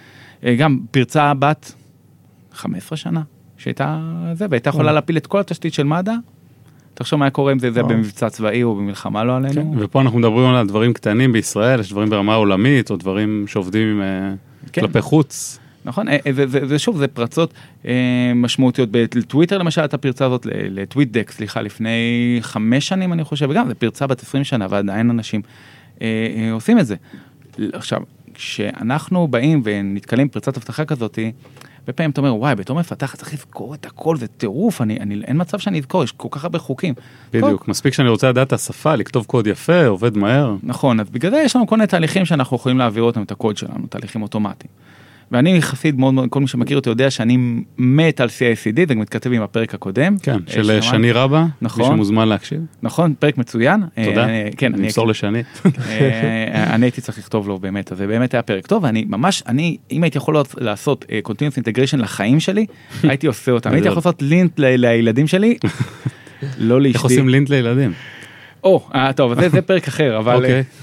[SPEAKER 7] פרצה בת 15 שנה, שהייתה זה, והייתה יכולה להפיל את כל התשתית של מד"א, תחשוב מה היה קורה אם זה במבצע צבאי או במלחמה לא עלינו.
[SPEAKER 5] ופה אנחנו מדברים על דברים קטנים בישראל, יש דברים ברמה עולמית, או דברים שעובדים כלפי חוץ.
[SPEAKER 7] נכון, ושוב, זה פרצות משמעותיות, בטוויטר למשל, את הפרצה הזאת, לטוויטדק, סליחה, לפני 5 שנים אני חושב, וגם זה פרצה בת 20 שנה, ועדיין אנשים עושים את זה. עכשיו, כשאנחנו באים ונתקלים פרצת הבטחה כזאת, בפעמים אתה אומר, וואי, בתור מפתח, צריך לזכור את הכל, זה טירוף, אין מצב שאני אזכור, יש כל כך הרבה חוקים.
[SPEAKER 5] בדיוק, מספיק שאני רוצה לדעת את השפה, לכתוב קוד יפה, עובד מהר.
[SPEAKER 7] נכון, אז בגלל זה יש לנו כל מיני תהליכים שאנחנו יכולים להעביר אותם את הקוד שלנו, תהליכים אוטומטיים. ואני חסיד מאוד, כל מי שמכיר אותי יודע שאני מת על CI/CD, זה מתכתב עם הפרק הקודם.
[SPEAKER 5] כן, של שני רבא, מי שמוזמן להקשיב.
[SPEAKER 7] נכון, פרק מצוין.
[SPEAKER 5] תודה, נמסור לשני.
[SPEAKER 7] אני הייתי צריך לכתוב לו באמת, אז זה באמת היה פרק טוב, ואני ממש, אם הייתי יכול לעשות Continuous Integration לחיים שלי, הייתי עושה אותם. הייתי יכול לעשות לינט לילדים שלי, לא לאשתי.
[SPEAKER 5] איך עושים לינט לילדים?
[SPEAKER 7] טוב, זה פרק אחר, אבל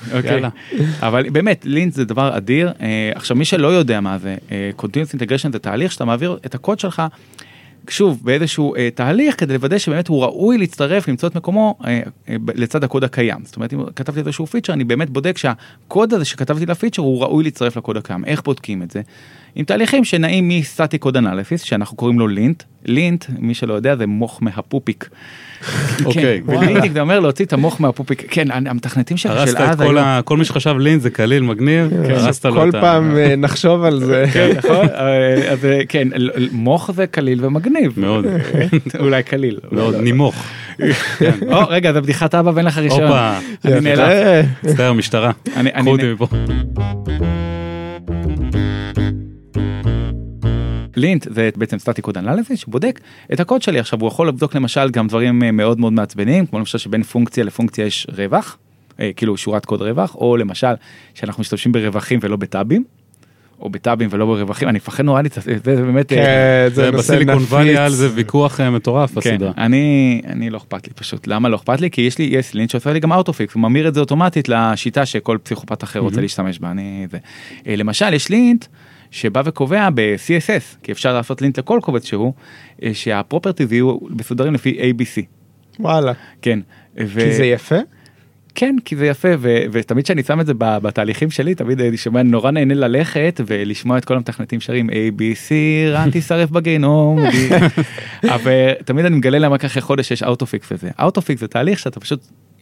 [SPEAKER 7] אבל באמת, לינט זה דבר אדיר. עכשיו, מי שלא יודע מה זה, Continuous Integration זה תהליך שאתה מעביר את הקוד שלך, שוב, באיזשהו תהליך, כדי לוודא שבאמת הוא ראוי להצטרף, למצוא את מקומו לצד הקוד הקיים. זאת אומרת, אם כתבתי איזשהו פיצ'ר, אני באמת בודק שהקוד הזה שכתבתי לפיצ'ר, הוא ראוי להצטרף לקוד הקיים. איך בודקים את זה? עם תהליכים שנעים מ-Static Code Analysis, שאנחנו קוראים לו לינט. לינט, מי שלא יודע, זה מוח מהפופיק.
[SPEAKER 5] אוקיי.
[SPEAKER 7] ולינט, זה אומר להוציא את המוח מהפופיק. כן, המתכנתים של אז.
[SPEAKER 5] כל מי שחשב לינט זה קליל מגניב, הרסת לו
[SPEAKER 6] כל פעם נחשוב על זה.
[SPEAKER 7] נכון? אז כן, מוח זה קליל ומגניב.
[SPEAKER 5] מאוד.
[SPEAKER 7] אולי קליל.
[SPEAKER 5] מאוד, נימוך.
[SPEAKER 7] רגע, זה בדיחת אבא ואין לך רישיון.
[SPEAKER 5] אני נאלץ. סתר, משטרה. קחו אותי מפה.
[SPEAKER 7] לינט זה בעצם Static Code Analysis שבודק את הקוד שלי. עכשיו הוא יכול לבדוק למשל גם דברים מאוד מאוד מעצבנים, כמו למשל שבין פונקציה לפונקציה יש רווח, כאילו שורת קוד רווח, או למשל שאנחנו משתמשים ברווחים ולא בטאבים, או בטאבים ולא ברווחים, אני מפחד נורא לי, זה באמת,
[SPEAKER 5] זה בסיליקון ואלי על זה ויכוח מטורף בסדרה.
[SPEAKER 7] אני לא אכפת לי פשוט, למה לא אכפת לי? כי יש לי לינט שעושה לי גם אוטופיקס, הוא ממיר את זה אוטומטית לשיטה שכל פסיכופת אחר רוצה להשתמש בה. למשל יש לינט שבא וקובע ב-CSS, כי אפשר לעשות לינט לכל קובץ שהוא, שהפרופרטיז יהיו מסודרים לפי ABC.
[SPEAKER 6] וואלה.
[SPEAKER 7] כן.
[SPEAKER 6] כי זה יפה?
[SPEAKER 7] כן, כי זה יפה, ותמיד שאני שם את זה בתהליכים שלי, תמיד אני שומע נורא נהנה ללכת, ולשמוע את כל המתכנתים שרים, ABC, רן תישרף בגיהנום, אבל תמיד אני מגלה למה ככה חודש יש אוטופיקס וזה. אוטופיקס זה תהליך שאתה פשוט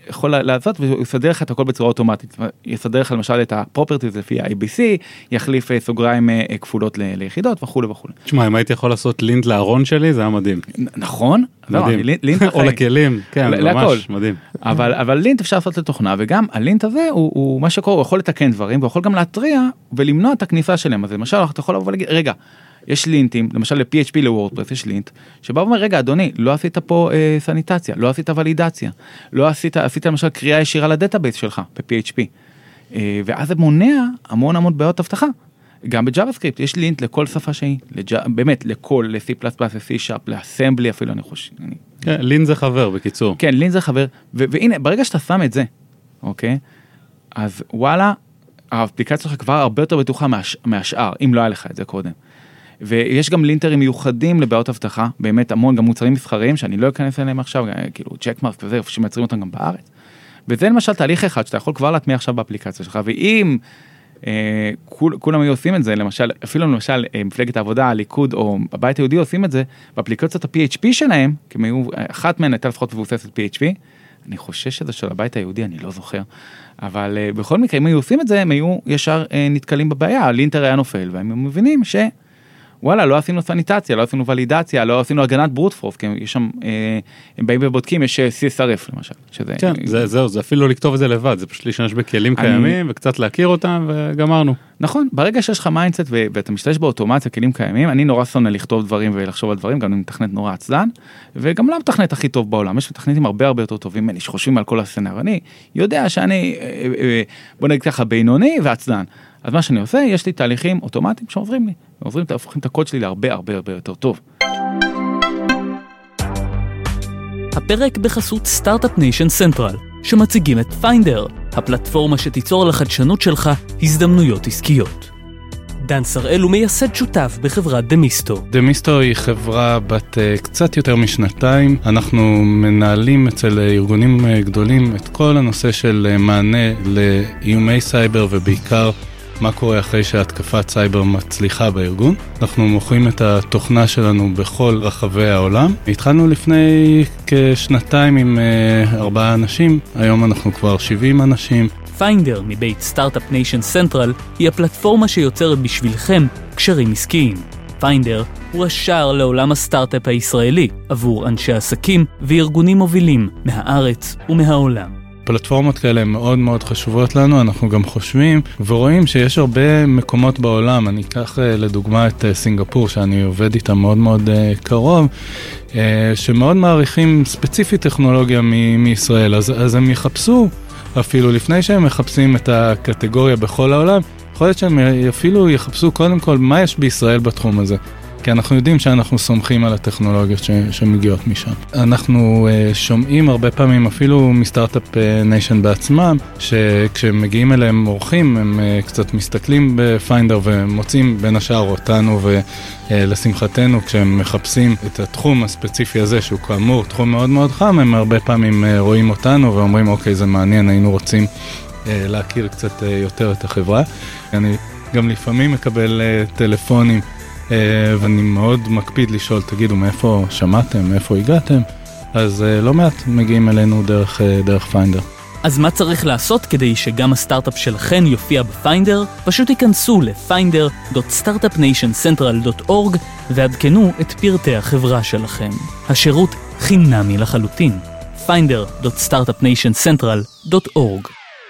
[SPEAKER 7] יכול לעשות, והוא יסדר לך את הכל בצורה אוטומטית. יסדר לך למשל את ה-properties לפי ה-ABC, יחליף סוגריים כפולות ליחידות וכו' וכו'.
[SPEAKER 5] תשמע, אם הייתי יכול לעשות לינט לארון שלי, זה היה מדהים.
[SPEAKER 7] נכון?
[SPEAKER 5] מדהים. או לכלים, כן, ממש מדהים.
[SPEAKER 7] אבל לינט אפשר לעשות לתוכנה, וגם הלינט הזה הוא מה שקורה, הוא יכול לתקן דברים, והוא יכול גם להתריע ולמנוע את הכניסה שלהם. אז למשל, אתה יכול לבוא ולהגיד, רגע, יש לינטים, למשל ל-PHP לוורדפרס יש לינט, שבא ואומר, רגע, אדוני, לא עשית פה סניטציה, לא עשית ולידציה, לא עשית למשל קריאה ישירה לדאטאבייס שלך ב-PHP, ואז זה מונע המון בעיות הבטחה. גם ב-JavaScript יש לינט לכל שפה שהיא, באמת, לכל, ל-C++, ל-C#, ל-Assembly אפילו, אני חושב.
[SPEAKER 5] כן, לינט זה חבר, בקיצור.
[SPEAKER 7] כן, לינט זה חבר, והנה, ברגע שאתה שם את זה, אוקיי, אז וואלה, האפליקציה שלך כבר הרבה יותר בטוחה מהשאר, אם לא היה לך את זה קודם. ויש גם לינטרים מיוחדים לבעיות הבטחה, באמת המון, גם מוצרים מסחריים, שאני לא אכנס אליהם עכשיו, כאילו צ'קמרק וזה, שמייצרים אותם גם בארץ. וזה למשל תהליך אחד, שאתה יכול כבר להטמיע עכשיו באפליקציה שלך, ואם כולם היו עושים את זה, למשל, אפילו למשל, מפלגת העבודה, הליכוד, או הבית היהודי עושים את זה, באפליקציות ה-PHP שלהם, כי הם היו, אחת מהן הייתה לפחות מבוססת PHP, אני חושש שזה של הבית היהודי, אני לא זוכר, אבל בכל מקרה, אם היו עושים את זה, הם היו ישר נתקלים בבעיה, הלינטר היה נופל, והם מבינים ש וואלה, לא עשינו סניטציה, לא עשינו ולידציה, לא עשינו הגנת ברוטפורס, כי יש שם, הם באים ובודקים, יש CSRF למשל.
[SPEAKER 5] כן, זהו, זה אפילו לכתוב את זה לבד, זה פשוט להשתמש בכלים קיימים, וקצת להכיר אותם, וגמרנו.
[SPEAKER 7] נכון, ברגע שיש לך מיינדסט, ואתה משתמש באוטומציה, כלים קיימים, אני נורא שונא לכתוב דברים ולחשוב על דברים, גם אני מתכנת נורא עצלן, וגם לא מתכנת הכי טוב בעולם, יש מתכנתים הרבה יותר טובים ממני, שחושבים על כל הסצנר. אני יודע שאני, בוא נגיד ככה, בינוני ועצלן. אז מה שאני עושה, יש לי תהליכים אוטומטיים שעוברים לי, הופכים את הקוד שלי להרבה יותר טוב.
[SPEAKER 2] הפרק בחסות סטארט-אפ ניישן סנטרל, שמציגים את פיינדר, הפלטפורמה שתיצור לחדשנות שלך הזדמנויות עסקיות. דן שראל הוא מייסד שותף בחברת דמיסטו.
[SPEAKER 8] דמיסטו היא חברה בת קצת יותר משנתיים. אנחנו מנהלים אצל ארגונים גדולים את כל הנושא של מענה לאיומי סייבר, ובעיקר מה קורה אחרי שהתקפת סייבר מצליחה בארגון. אנחנו מוכרים את התוכנה שלנו בכל רחבי העולם. התחלנו לפני כשנתיים עם 4 אנשים, היום אנחנו כבר 70 אנשים.
[SPEAKER 2] פיינדר מבית סטארט-אפ ניישן סנטרל היא הפלטפורמה שיוצרת בשבילכם קשרים עסקיים. פיינדר הוא השער לעולם הסטארט-אפ הישראלי עבור אנשי עסקים וארגונים מובילים מהארץ ומהעולם.
[SPEAKER 8] פלטפורמות כאלה הן מאוד מאוד חשובות לנו, אנחנו גם חושבים ורואים שיש הרבה מקומות בעולם, אני אקח לדוגמה את סינגפור שאני עובד איתה מאוד מאוד קרוב, שמאוד מעריכים ספציפית טכנולוגיה מישראל, אז הם יחפשו, אפילו לפני שהם מחפשים את הקטגוריה בכל העולם, יכול להיות שהם אפילו יחפשו קודם כל מה יש בישראל בתחום הזה. כי אנחנו יודעים שאנחנו סומכים על הטכנולוגיות שמגיעות משם. אנחנו שומעים הרבה פעמים, אפילו מסטארט-אפ ניישן בעצמם, שכשהם מגיעים אליהם אורחים, הם קצת מסתכלים בפיינדר ומוצאים בין השאר אותנו, ולשמחתנו, כשהם מחפשים את התחום הספציפי הזה, שהוא כאמור תחום מאוד מאוד חם, הם הרבה פעמים רואים אותנו ואומרים, אוקיי, זה מעניין, היינו רוצים להכיר קצת יותר את החברה. אני גם לפעמים מקבל טלפונים, ואני מאוד מקפיד לשאול, תגידו, מאיפה שמעתם, מאיפה הגעתם? אז לא מעט מגיעים אלינו דרך פיינדר.
[SPEAKER 2] אז מה צריך לעשות כדי שגם הסטארט-אפ שלכם יופיע בפיינדר? פשוט ייכנסו ל-finder.startupnationcentral.org ועדכנו את פרטי החברה שלכם. השירות חינמי לחלוטין. finder.startupnationcentral.org.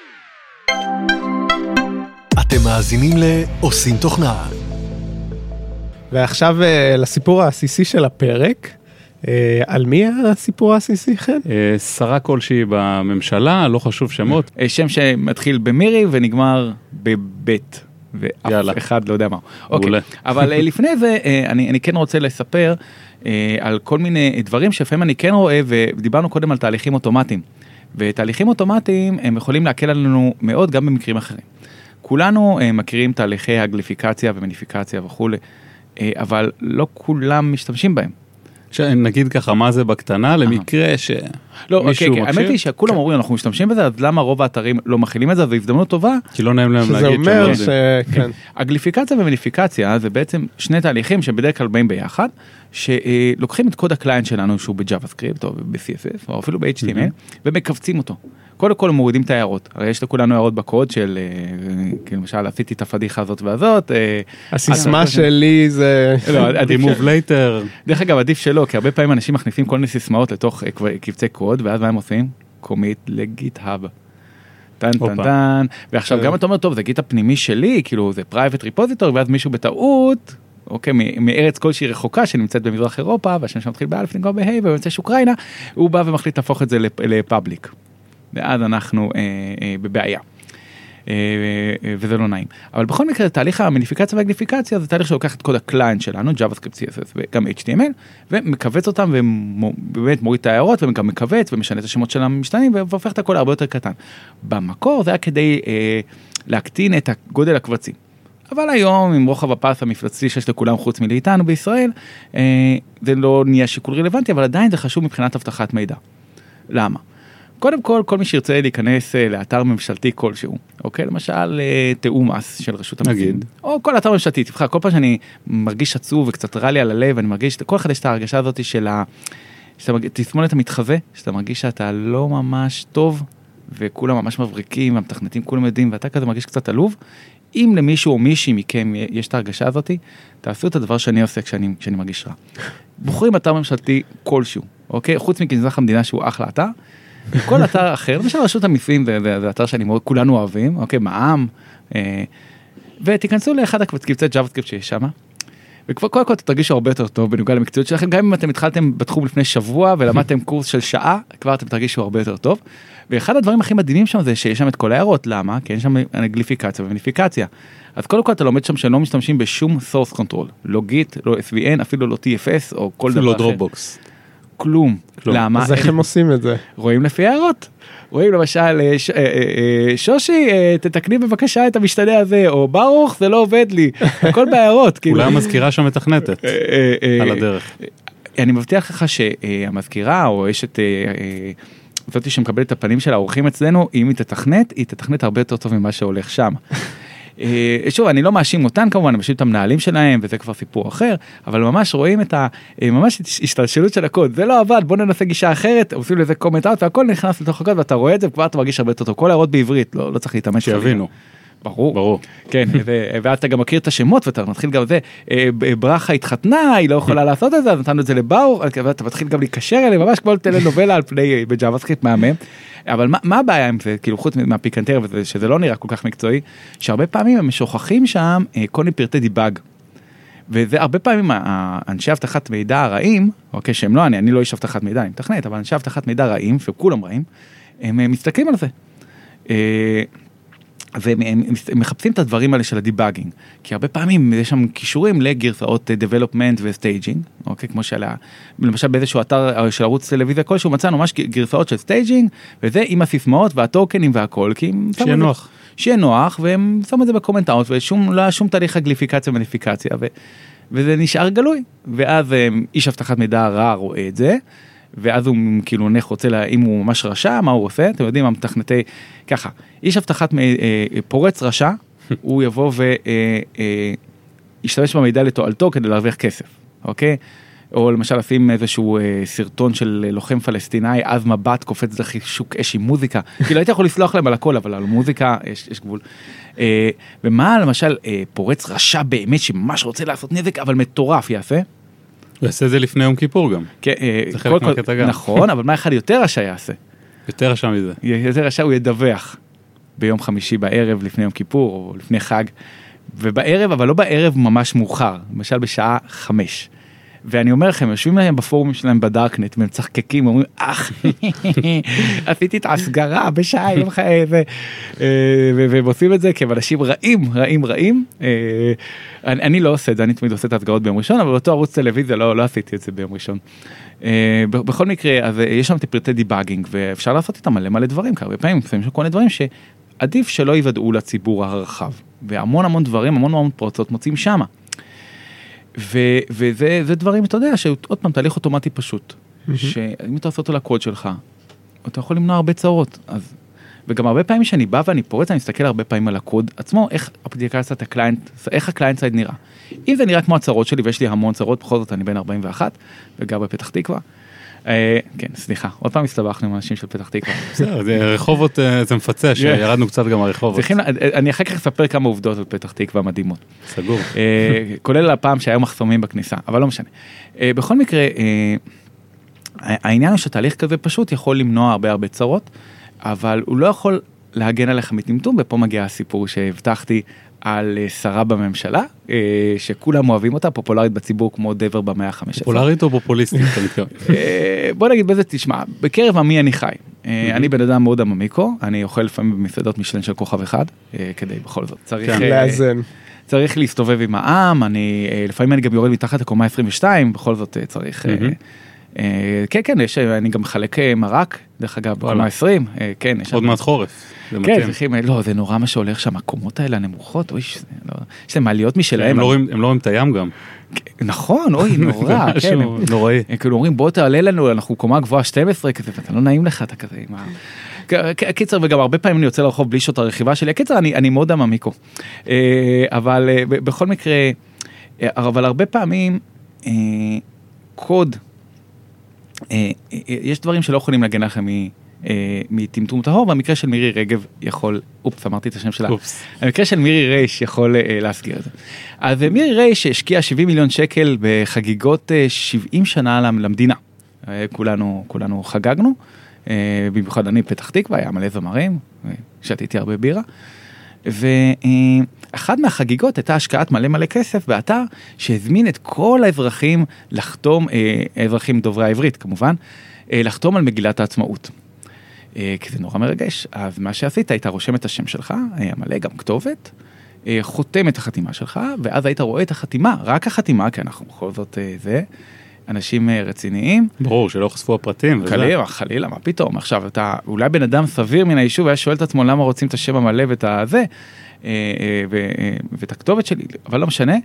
[SPEAKER 4] אתם מאזינים לעושים תוכנה.
[SPEAKER 6] ועכשיו לסיפור העסיסי של הפרק. על מי הסיפור העסיסי, כן?
[SPEAKER 5] שרה כלשהי בממשלה, לא חשוב שמות.
[SPEAKER 7] שם שמתחיל במירי ונגמר בבית, ואף אחד לא יודע מה. אוקיי, אבל לפני זה אני כן רוצה לספר על כל מיני דברים שלפעמים אני כן רואה, ודיברנו קודם על תהליכים אוטומטיים. ותהליכים אוטומטיים הם יכולים להקל עלינו מאוד גם במקרים אחרים. כולנו מכירים תהליכי הגליפיקציה ומניפיקציה וכו', אבל לא כולם משתמשים בהם.
[SPEAKER 5] נגיד ככה, מה זה בקטנה, למקרה שמישהו
[SPEAKER 7] מקשיב. האמת היא שכולם אומרים, אנחנו משתמשים בזה, אז למה רוב האתרים לא מכילים את זה? זו הזדמנות טובה.
[SPEAKER 5] כי לא נעים להם להגיד.
[SPEAKER 6] שזה אומר שכן.
[SPEAKER 7] הגליפיקציה ומניפיקציה זה בעצם שני תהליכים שבדרך כלל באים ביחד, שלוקחים את קוד הקליינט שלנו שהוא ב-JavaScript או ב-CSS או אפילו ב-HTML ומקבצים אותו. קודם כל מורידים את ההערות, הרי יש לכולנו הערות בקוד של, למשל, עשיתי את הפדיחה הזאת והזאת.
[SPEAKER 6] הסיסמה שלי זה...
[SPEAKER 5] remove later.
[SPEAKER 7] דרך אגב, עדיף שלא, כי הרבה פעמים אנשים מכניסים כל מיני סיסמאות לתוך קבצי קוד, ואז מה הם עושים? קומיט לגיט-האב. טן טן טן, ועכשיו גם אתה אומר, טוב, זה גיט הפנימי שלי, כאילו זה private repository, ואז מישהו בטעות, אוקיי, מארץ כלשהי רחוקה שנמצאת במזרח אירופה, והשם שמתחיל באלף נגוע בהי, ובמצא אוקראינה, הוא בא ומחליט להפוך את זה לפאבליק. ואז אנחנו בבעיה. וזה לא נעים. אבל בכל מקרה, תהליך המניפיקציה והגליפיקציה, זה תהליך שלוקח את קוד הקליינט שלנו, JavaScript, CSS וגם HTML, ומקבץ אותם, ובאמת מוריד את ההערות, וגם מקבץ, ומשנה את השמות של המשתנים, והופך את הכל הרבה יותר קטן. במקור זה היה כדי להקטין את גודל הקבצים. אבל היום, עם רוחב הפס המפלצתי שיש לכולם חוץ מלאיתנו בישראל, זה לא נהיה שיקול רלוונטי, אבל עדיין זה חשוב מבחינת הבטחת מידע. למה? קודם כל, כל מי שירצה להיכנס לאתר ממשלתי כלשהו, אוקיי? למשל, תיאום מס של רשות המסים. או כל אתר ממשלתי, תבחר, כל פעם שאני מרגיש עצוב וקצת רע לי על הלב, אני מרגיש, כל אחד יש את ההרגשה הזאת של תסמונת המתחווה, שאתה מרגיש שאתה לא ממש טוב, וכולם ממש מבריקים, והמתכנתים כולם יודעים, ואתה כזה מרגיש קצת עלוב. אם למישהו או מישהי מכם יש את ההרגשה הזאת, תעשו את הדבר שאני עושה כשאני מרגיש רע. בוחרים אתר ממשלתי כלשהו, אוקיי? חוץ מכנזח המדינה שהוא אחלה אתר, כל אתר אחר, למשל רשות המסים, זה אתר שאני מאוד, כולנו אוהבים, אוקיי, מע"מ, ותיכנסו לאחד הקבצי JavaScript שיש שם, וכבר קודם כל תרגישו הרבה יותר טוב בנוגע למקצועיות שלכם, גם אם אתם התחלתם בתחום לפני שבוע, ולמדתם קורס של שעה, כבר אתם תרגישו הרבה יותר טוב, ואחד הדברים הכי מדהימים שם זה שיש שם את כל ההערות, למה? כי אין שם גליפיקציה ומניפיקציה. אז קודם כל אתה לומד שם שלא משתמשים בשום source control, לא Git, לא SVN, אפילו לא TFS, או כל דבר אחר.
[SPEAKER 5] אפילו לא Dropbox.
[SPEAKER 7] כלום. למה?
[SPEAKER 6] אז איך הם עושים את זה?
[SPEAKER 7] רואים לפי הערות. רואים למשל, שושי, תתקני בבקשה את המשתנה הזה, או ברוך, זה לא עובד לי. הכל בהערות.
[SPEAKER 5] אולי המזכירה שם מתכנתת על הדרך.
[SPEAKER 7] אני מבטיח לך שהמזכירה, או יש את... זאתי שמקבלת את הפנים של האורחים אצלנו, אם היא תתכנת הרבה יותר טוב ממה שהולך שם. שוב, אני לא מאשים אותן כמובן, אני מאשים את המנהלים שלהם, וזה כבר סיפור אחר, אבל ממש רואים את ממש השתלשלות של הקוד, זה לא עבד, בוא ננסה גישה אחרת, עושים לזה קומנט אאוט, והכל נכנס לתוך הקוד, ואתה רואה את זה, וכבר אתה מרגיש הרבה יותר טוב, כל הערות בעברית, לא צריך להתאמץ.
[SPEAKER 5] שיבינו.
[SPEAKER 7] ברור. כן, ואז אתה גם מכיר את השמות, ואתה מתחיל גם זה, ברכה התחתנה, היא לא יכולה לעשות את זה, אז נתנו את זה לבר, ואתה מתחיל גם להיקשר אליהם, ממש כמו טלנובלה על פני ב-JavaScript מהמם. אבל מה הבעיה עם זה, כאילו חוץ מהפיקנטר, שזה לא נראה כל כך מקצועי, שהרבה פעמים הם משוכחים שם כל מיני פרטי דיבאג. וזה הרבה פעמים אנשי אבטחת מידע הרעים, אוקיי, שהם לא אני לא איש אבטחת מידע, אני מתכנת, אבל אנשי אבטחת מידע רעים, וכולם רעים, הם מסתכלים על זה. והם מחפשים את הדברים האלה של הדיבאגינג, כי הרבה פעמים יש שם קישורים לגרסאות development וסטייג'ינג, אוקיי, כמו למשל באיזשהו אתר של ערוץ טלוויזיה כלשהו, מצאנו ממש גרסאות של סטייג'ינג, וזה עם הסיסמאות והטוקנים והכל, כי
[SPEAKER 5] שיהיה נוח.
[SPEAKER 7] שיהיה נוח, והם שמו את זה בקומנטאות, ולא היה שום תהליך הגליפיקציה ומניפיקציה, וזה נשאר גלוי, ואז איש אבטחת מידע רע רואה את זה, ואז הוא כאילו רוצה, אם הוא ממש רשע, מה הוא עושה? אתם יודעים, המתכנתי, ככה, איש אבטחת פורץ רשע, הוא יבוא וישתמש במידע לתועלתו כדי להרוויח כסף, אוקיי? או למשל לשים איזשהו סרטון של לוחם פלסטיני, אז מבט קופץ לחישוק אש עם מוזיקה, כאילו הייתי יכול לסלוח להם על הכל, אבל על מוזיקה יש גבול. ומה למשל פורץ רשע באמת שממש רוצה לעשות נזק, אבל מטורף יעשה?
[SPEAKER 5] הוא יעשה את זה לפני יום כיפור גם. זה חלק מהקטע גם.
[SPEAKER 7] נכון, אבל מה אחד יותר רשע יעשה?
[SPEAKER 5] יותר רשע מזה.
[SPEAKER 7] יותר רשע הוא ידווח ביום חמישי בערב לפני יום כיפור או לפני חג, ובערב, אבל לא בערב ממש מאוחר, למשל בשעה 5. ואני אומר לכם, יושבים להם בפורום שלהם בדארקנט, והם צחקקים, ואומרים, עשיתי את הסגרה בשעה, והם עושים את זה כאנשים רעים. אני לא עושה את זה, אני תמיד עושה את ההסגרות ביום ראשון, אבל אותו ערוץ טלוויזיה לא עשיתי את זה ביום ראשון. בכל מקרה, אז יש שם את פרטי דיבאגינג, ואפשר לעשות איתם מלא דברים, כי הרבה פעמים לפעמים כל מיני דברים שעדיף שלא יוודאו לציבור הרחב, והמון דברים, המון פרצות מוצאים שמה. וזה דברים, אתה יודע, שעוד פעם, תהליך אוטומטי פשוט, שאם אתה עושה אותו לקוד שלך, אתה יכול למנוע הרבה צרות, וגם הרבה פעמים שאני בא ואני פורץ, אני מסתכל הרבה פעמים על הקוד עצמו, איך אפליקציית הקליינט, איך הקליינט סייד נראה. אם זה נראה כמו הצרות שלי, ויש לי המון צרות, בכל זאת אני בן 41, וגר בפתח תקווה. כן, סליחה, עוד פעם הסתבכנו עם אנשים של פתח תקווה.
[SPEAKER 5] רחובות זה מפצה, שירדנו קצת גם הרחובות.
[SPEAKER 7] אני אחר כך אספר כמה עובדות על פתח תקווה מדהימות.
[SPEAKER 5] סגור.
[SPEAKER 7] כולל הפעם שהיו מחסומים בכניסה, אבל לא משנה. בכל מקרה, העניין הוא שתהליך כזה פשוט יכול למנוע הרבה צרות, אבל הוא לא יכול להגן עליך מטמטום, ופה מגיע הסיפור שהבטחתי על שרה בממשלה, שכולם אוהבים אותה, פופולרית בציבור כמו דבר במאה ה-15.
[SPEAKER 5] פופולרית או פופוליסטית?
[SPEAKER 7] בוא נגיד בזה, תשמע, בקרב עמי אני חי. אני בן אדם מאוד עממיקו, אני אוכל לפעמים במסעדות משלן של כוכב אחד, כדי בכל זאת. צריך להסתובב עם העם, לפעמים אני גם יורד מתחת לקומה 22, בכל זאת צריך... כן, אני גם מחלק מרק, דרך אגב, בקומה 20, כן.
[SPEAKER 5] עוד מעט חורף.
[SPEAKER 7] כן, לא, זה נורא מה שהולך שם, הקומות האלה הנמוכות, אוי, יש להם מעליות משלהם.
[SPEAKER 5] הם לא רואים את הים גם.
[SPEAKER 7] נכון, אוי, נורא, כן.
[SPEAKER 5] נוראי.
[SPEAKER 7] כאילו אומרים, בוא תעלה לנו, אנחנו קומה גבוהה 12 כזה, ואתה לא נעים לך, אתה כזה. הקיצר, וגם הרבה פעמים אני יוצא לרחוב בלי שעות הרכיבה שלי, הקיצר, אני מאוד עממיקו. אבל בכל מקרה, אבל הרבה פעמים, קוד, יש דברים שלא יכולים להגן לכם מטמטום טהור, והמקרה של מירי רגב יכול, אמרתי את השם שלה, המקרה של מירי רייש יכול להסגיר את זה. אז מירי רייש השקיעה 70 מיליון שקל בחגיגות 70 שנה למדינה. כולנו חגגנו, במיוחד אני פתח תקווה, היה מלא זמרים, שתיתי הרבה בירה, ואחד מהחגיגות הייתה השקעת מלא כסף באתר שהזמין את כל האזרחים לחתום, האזרחים דוברי העברית כמובן, לחתום על מגילת העצמאות. כי זה נורא מרגש. אז מה שעשית, היית רושם את השם שלך, היה מלא גם כתובת, חותם את החתימה שלך, ואז היית רואה את החתימה, רק החתימה, כי אנחנו בכל זאת זה, אנשים רציניים.
[SPEAKER 5] ברור, שלא חשפו הפרטים.
[SPEAKER 7] חלילה, מה פתאום? עכשיו, אתה אולי בן אדם סביר מן היישוב, היה שואל את עצמו למה רוצים את השם המלא ואת הזה, ואת הכתובת שלי, אבל לא משנה.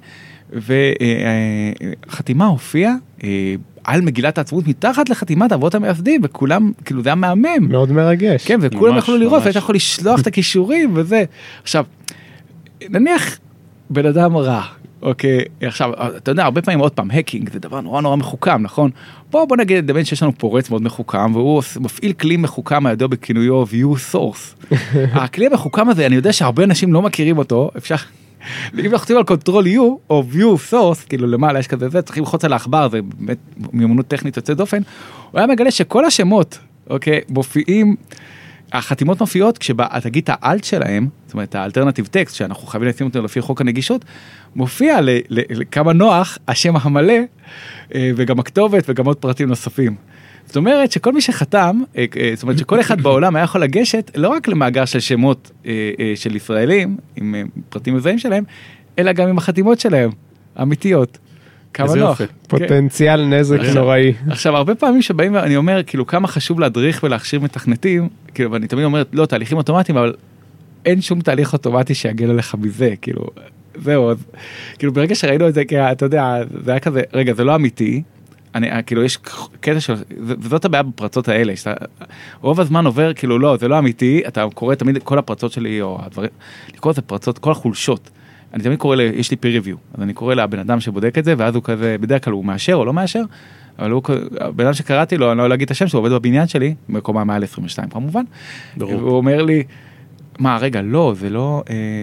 [SPEAKER 7] וחתימה הופיעה על מגילת העצמאות מתחת לחתימת אבות המייסדים, וכולם, כאילו זה היה מהמם.
[SPEAKER 6] מאוד מרגש.
[SPEAKER 7] כן, וכולם יכולו לראות, והיית יכול לשלוח את הכישורים וזה. עכשיו, נניח בן אדם רע, אוקיי, עכשיו, אתה יודע, הרבה פעמים עוד פעם, הקינג, זה דבר נורא מחוכם, נכון? בוא נגיד, דמיין שיש לנו פורץ מאוד מחוכם, והוא מפעיל כלי מחוכם הידוע בכינויו view source. הכלי המחוכם הזה, אני יודע שהרבה אנשים לא מכירים אותו, אפשר, אם לחצים על Ctrl U, או view source, כאילו למעלה יש כזה זה, צריכים לחוץ על העכבר, זה באמת מיומנות טכנית יוצאת דופן, הוא היה מגלה שכל השמות, אוקיי, מופיעים, החתימות מופיעות כשאתה תגיד את האלט שלהם, זאת אומרת, האלטרנטיב טקסט, שאנחנו חייבים לשים אותו לפי חוק הנגישות, מופיע לכמה נוח השם המלא, וגם הכתובת וגם עוד פרטים נוספים. זאת אומרת שכל מי שחתם, זאת אומרת שכל אחד בעולם היה יכול לגשת, לא רק למאגר של שמות של ישראלים, עם פרטים מזהים שלהם, אלא גם עם החתימות שלהם, אמיתיות. כמה נוח.
[SPEAKER 6] פוטנציאל נזק נוראי.
[SPEAKER 7] עכשיו, הרבה פעמים שבאים ואני אומר, כאילו, כמה חשוב להדריך ולהכשיר מתכנתים, כאילו, ואני תמיד אומר, לא, תהליכים אוטומטיים, אבל אין שום תהליך אוטומטי שיגן עליך מזה, כאילו, זהו, כאילו, ברגע שראינו את זה, אתה יודע, זה היה כזה, רגע, זה לא אמיתי, כאילו, יש קטע של, וזאת הבעיה בפרצות האלה, רוב הזמן עובר, כאילו, לא, זה לא אמיתי, אתה קורא תמיד כל הפרצות שלי, או הדברים, לקרוא את הפרצות, כל החולשות, אני תמיד קורא, יש לי peer review, אז אני קורא לבן אדם שבודק את זה, ואז הוא כזה, בדרך כלל הוא מאשר או לא מאשר, אבל הוא, הבן אדם שקראתי לו, אני לא להגיד את השם שהוא עובד בבניין שלי, מקומה מעל 22 כמובן, והוא אומר לי, מה, רגע, לא, זה לא,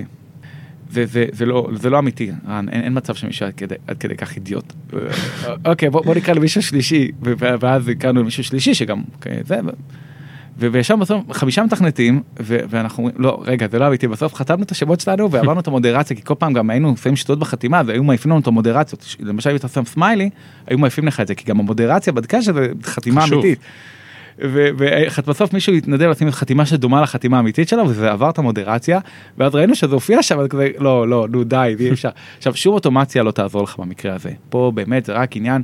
[SPEAKER 7] זה לא אמיתי, אין מצב שמישהו עד כדי כך אידיוט. אוקיי, בוא נקרא למישהו שלישי, ואז הכרנו למישהו שלישי שגם, זה, וישם בסוף 5 מתכנתים, ואנחנו אומרים, לא, רגע, זה לא אמיתי, בסוף חתמנו את השמות שלנו, ועברנו את המודרציה, כי כל פעם גם היינו לפעמים שטות בחתימה, והיו מעיפים לנו את המודרציות, למשל אם אתה שם סמיילי, היו מעיפים לך את זה, כי גם המודרציה בדקה שזה חתימה אמיתית. ובסוף מישהו יתנדב לשים חתימה שדומה לחתימה האמיתית שלו, וזה עבר את המודרציה, ואז ראינו שזה הופיע שם, לא, נו די, אי אפשר. עכשיו, שום אוטומציה לא תעזור לך במקרה הזה. פה באמת זה רק עניין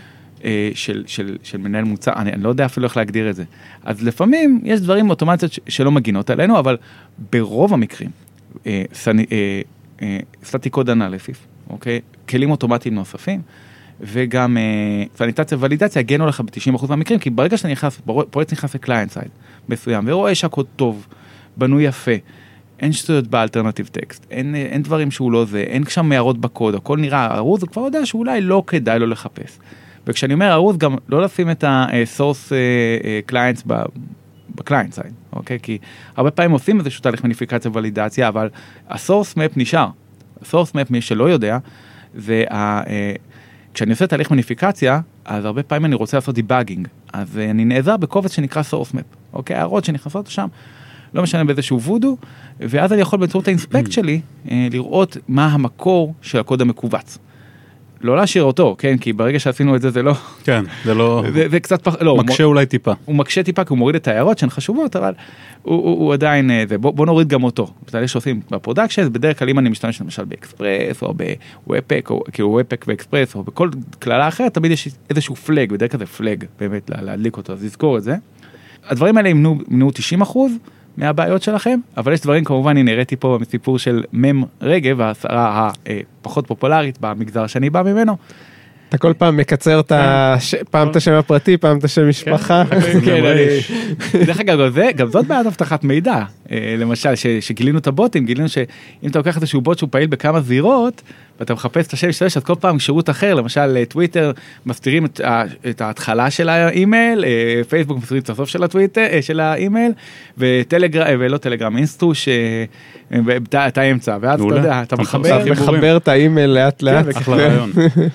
[SPEAKER 7] של מנהל מוצר, אני לא יודע אפילו איך להגדיר את זה. אז לפעמים יש דברים אוטומציות שלא מגינות עלינו, אבל ברוב המקרים, סטטיק קוד אנליסיס, אוקיי? כלים אוטומטיים נוספים, וגם ולידציה ולידציה הגנו לך ב-90% מהמקרים, כי ברגע שאתה נכנס, פרויקט נכנס לקליינט סייד מסוים, ורואה שהקוד טוב, בנוי יפה, אין שטויות באלטרנטיב טקסט, אין דברים שהוא לא זה, אין שם הערות בקוד, הכל נראה ארוז, הוא כבר יודע שאולי לא כדאי לו לחפש. וכשאני אומר ארוז, גם לא לשים את ה-source clients בקליינט סייד, אוקיי? כי הרבה פעמים עושים איזשהו תהליך מניפיקציה ולידציה, אבל ה-source map נשאר. ה-source map, מי שלא יודע, זה כשאני עושה תהליך מניפיקציה, אז הרבה פעמים אני רוצה לעשות דיבאגינג, אז אני נעזר בקובץ שנקרא source map, אוקיי? הערות שנכנסות שם, לא משנה באיזשהו וודו, ואז אני יכול באמצעות האינספקט שלי, לראות מה המקור של הקוד המקובץ. לא להשאיר אותו, כן? כי ברגע שעשינו את זה, זה לא...
[SPEAKER 5] כן, זה לא...
[SPEAKER 7] זה קצת לא,
[SPEAKER 5] מקשה אולי טיפה.
[SPEAKER 7] הוא מקשה טיפה, כי הוא מוריד את ההערות שהן חשובות, אבל הוא עדיין... בוא נוריד גם אותו. בתהליך שעושים בפרודקשן, בדרך כלל אם אני משתמש למשל באקספרס, או בוופק, או כאילו וופק ואקספרס, או בכל כללה אחרת, תמיד יש איזשהו פלג, בדרך כלל זה פלג, באמת, להדליק אותו, אז לזכור את זה. הדברים האלה ימנעו 90% מהבעיות שלכם, אבל יש דברים, כמובן, אני הראיתי פה מסיפור של מם רגב, השרה הפחות פופולרית במגזר שאני בא ממנו.
[SPEAKER 6] אתה כל פעם מקצר פעם את השם הפרטי, פעם את השם משפחה.
[SPEAKER 7] דרך אגב, גם זאת בעד הבטחת מידע. למשל, שגילינו את הבוטים, גילינו שאם אתה לוקח איזשהו בוט שהוא פעיל בכמה זירות, ואתה מחפש את השם שלו, אז כל פעם שירות אחר, למשל טוויטר, מסתירים את ההתחלה של האימייל, פייסבוק מסתירים את הסוף של הטוויטר, של האימייל, ולא טלגרם, אינסטוש, אתה אמצע, ואז אתה יודע, אתה
[SPEAKER 6] מחבר את האימייל לאט לאט.
[SPEAKER 5] אחלה רעיון.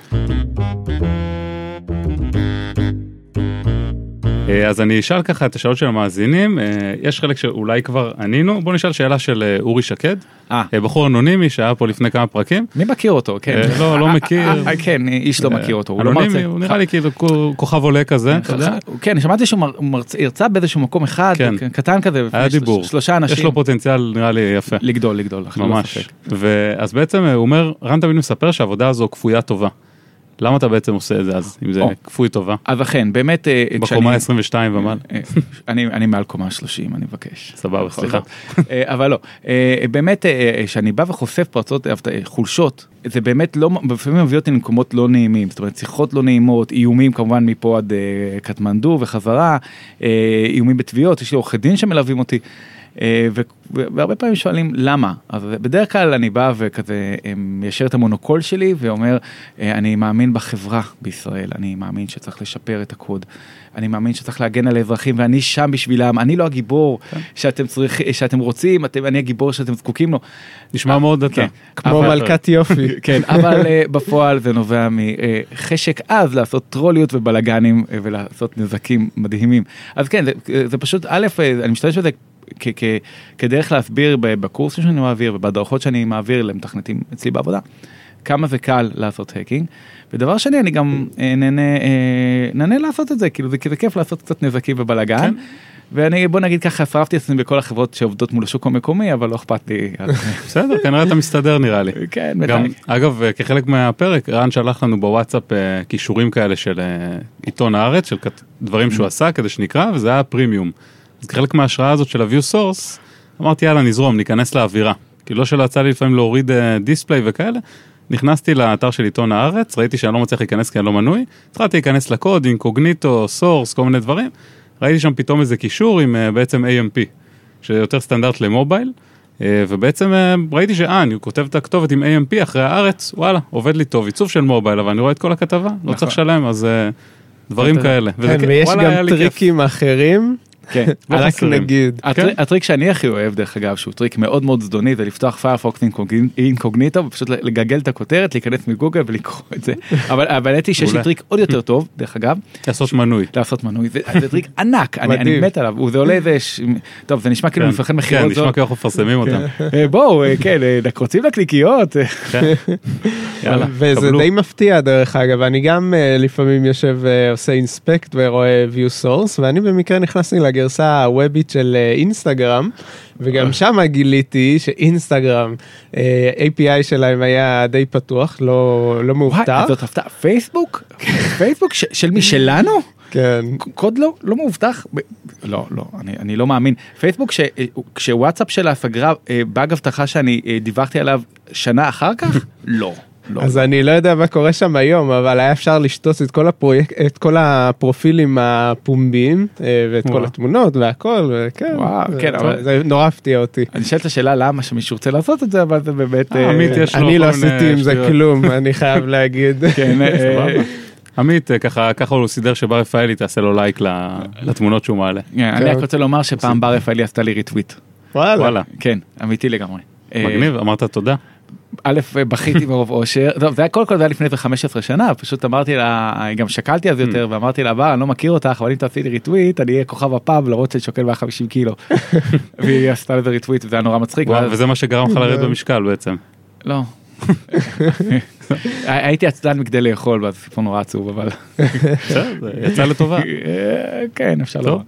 [SPEAKER 5] אז אני אשאל ככה את השאלות של המאזינים, יש חלק שאולי כבר ענינו, בוא נשאל שאלה של אורי שקד, בחור אנונימי שהיה פה לפני כמה פרקים.
[SPEAKER 7] מי מכיר אותו? כן.
[SPEAKER 5] לא מכיר.
[SPEAKER 7] כן, איש לא מכיר אותו.
[SPEAKER 5] אנונימי, הוא נראה לי כאילו כוכב עולה כזה, אתה יודע?
[SPEAKER 7] כן, שמעתי שהוא הרצה באיזשהו מקום אחד, קטן כזה,
[SPEAKER 5] היה דיבור.
[SPEAKER 7] 3 אנשים.
[SPEAKER 5] יש לו פוטנציאל, נראה לי יפה.
[SPEAKER 7] לגדול.
[SPEAKER 5] ממש. אז בעצם הוא אומר, רן תמיד מספר שהעבודה הזו כפויה טובה. למה אתה בעצם עושה את זה אז, אם זה כפוי טובה?
[SPEAKER 7] אז אכן, באמת...
[SPEAKER 5] בקומה 22 ומעל.
[SPEAKER 7] אני מעל קומה 30, אני מבקש.
[SPEAKER 5] סבבה, סליחה.
[SPEAKER 7] אבל לא. באמת, שאני בא וחושף פרצות חולשות, זה באמת לא, לפעמים מביא אותי למקומות לא נעימים, זאת אומרת, שיחות לא נעימות, איומים כמובן מפה עד קטמנדו וחזרה, איומים בתביעות, יש לי עורכי דין שמלווים אותי, והרבה פעמים שואלים למה, אז בדרך כלל אני בא וכזה מיישר את המונוקול שלי ואומר, אני מאמין בחברה בישראל, אני מאמין שצריך לשפר את הקוד, אני מאמין שצריך להגן על האזרחים ואני שם בשבילם, אני לא הגיבור שאתם רוצים, אני הגיבור שאתם זקוקים לו.
[SPEAKER 5] נשמע מאוד דתה.
[SPEAKER 6] כמו מלכת יופי.
[SPEAKER 7] כן, אבל בפועל זה נובע מחשק אז לעשות טרוליות ובלגנים ולעשות נזקים מדהימים. אז כן, זה פשוט, א', אני משתמש בזה כדרך להסביר בקורס שאני מעביר ובדרכות שאני מעביר למתכנתים אצלי בעבודה, כמה זה קל לעשות האקינג, ודבר שני, אני גם נהנה לעשות את זה, כאילו זה כיף לעשות קצת נזקים ובלגן, ואני, בוא נגיד ככה, שרפתי עצמי בכל החברות שעובדות מול השוק המקומי, אבל לא אכפת לי.
[SPEAKER 5] בסדר, כנראה אתה מסתדר נראה לי.
[SPEAKER 7] כן,
[SPEAKER 5] גם, אגב, כחלק מהפרק, רן שלח לנו בוואטסאפ קישורים כאלה של עיתון הארץ, של דברים שהוא עשה, כדי שנקרא, וזה היה פרימיום. אז כחלק מההשראה הזאת של ה-View Source, אמרתי, יאללה, נזרום, ניכנס לאווירה. כי לא שלא יצא לי לפעמים להוריד דיספליי וכאלה, נכנסתי לאתר של עיתון הארץ, ראיתי שאני לא מצליח להיכנס כי אני לא מנוי, התחלתי להיכנס לקוד, אינקוגניטו, סורס, כל מיני דברים, ראיתי שם פתאום איזה קישור עם בעצם AMP, שיותר סטנדרט למובייל, ובעצם ראיתי אני כותב את הכתובת עם AMP אחרי הארץ, וואלה, עובד לי טוב, עיצוב של מובייל, אבל אני רואה את כל הכתבה, לא צריך שלם, אז דברים כאלה.
[SPEAKER 6] ויש גם טריקים אחרים,
[SPEAKER 7] כן,
[SPEAKER 6] רק נגיד.
[SPEAKER 7] הטריק שאני הכי אוהב, דרך אגב, שהוא טריק מאוד מאוד זדוני, זה לפתוח פיירפוקס אינקוגניטו, ופשוט לגגל את הכותרת, להיכנס מגוגל ולקרוא את זה. אבל האמת היא שיש לי טריק עוד יותר טוב, דרך אגב.
[SPEAKER 5] לעשות מנוי.
[SPEAKER 7] לעשות מנוי. זה טריק ענק, אני מת עליו. זה עולה איזה... טוב, זה נשמע כאילו מפחד מחירות.
[SPEAKER 5] כן, נשמע כאילו אנחנו מפרסמים אותם.
[SPEAKER 7] בואו, כן, רוצים לקליקיות.
[SPEAKER 6] וזה די מפתיע, דרך אגב. אני גם לפעמים יושב עושה אינספקט ורואה View Source, ואני במקרה נכנסתי לגרסה הוובית של אינסטגרם, וגם שם גיליתי שאינסטגרם, API שלהם היה די פתוח, לא מאובטח.
[SPEAKER 7] זאת הפתעה, פייסבוק? פייסבוק של מי שלנו?
[SPEAKER 6] כן.
[SPEAKER 7] קוד לא מאובטח? לא, אני לא מאמין. פייסבוק, כשוואטסאפ שלה סגרה באג הבטחה שאני דיווחתי עליו שנה אחר כך? לא.
[SPEAKER 6] אז אני לא יודע מה קורה שם היום, אבל היה אפשר לשתות את כל הפרופילים הפומביים, ואת כל התמונות והכל, וכן. זה נורא הפתיע אותי.
[SPEAKER 7] אני שואל את השאלה למה שמישהו רוצה לעשות את זה, אבל זה באמת...
[SPEAKER 6] אני לא עשיתי עם זה כלום, אני חייב להגיד.
[SPEAKER 5] כן, עמית, ככה הוא סידר שבר רפאלי תעשה לו לייק לתמונות שהוא מעלה.
[SPEAKER 7] אני רק רוצה לומר שפעם בר רפאלי עשתה לי ריטוויט.
[SPEAKER 5] וואלה.
[SPEAKER 7] כן, אמיתי לגמרי.
[SPEAKER 5] מגניב, אמרת תודה.
[SPEAKER 7] א', בכיתי מרוב אושר, זה היה קודם כל, זה היה לפני 15 שנה, פשוט אמרתי לה, גם שקלתי אז יותר, ואמרתי לה, בר, אני לא מכיר אותך, אבל אם תעשי לי ריטוויט, אני אהיה כוכב הפאב, למרות שאני שוקל 150 קילו. והיא עשתה לזה ריטוויט, וזה היה נורא מצחיק.
[SPEAKER 5] וזה מה שגרם לך לרדת במשקל בעצם.
[SPEAKER 7] לא. הייתי עצלן מכדי לאכול, ואז סיפור נורא עצוב, אבל...
[SPEAKER 5] יצא לטובה.
[SPEAKER 7] כן, אפשר לומר.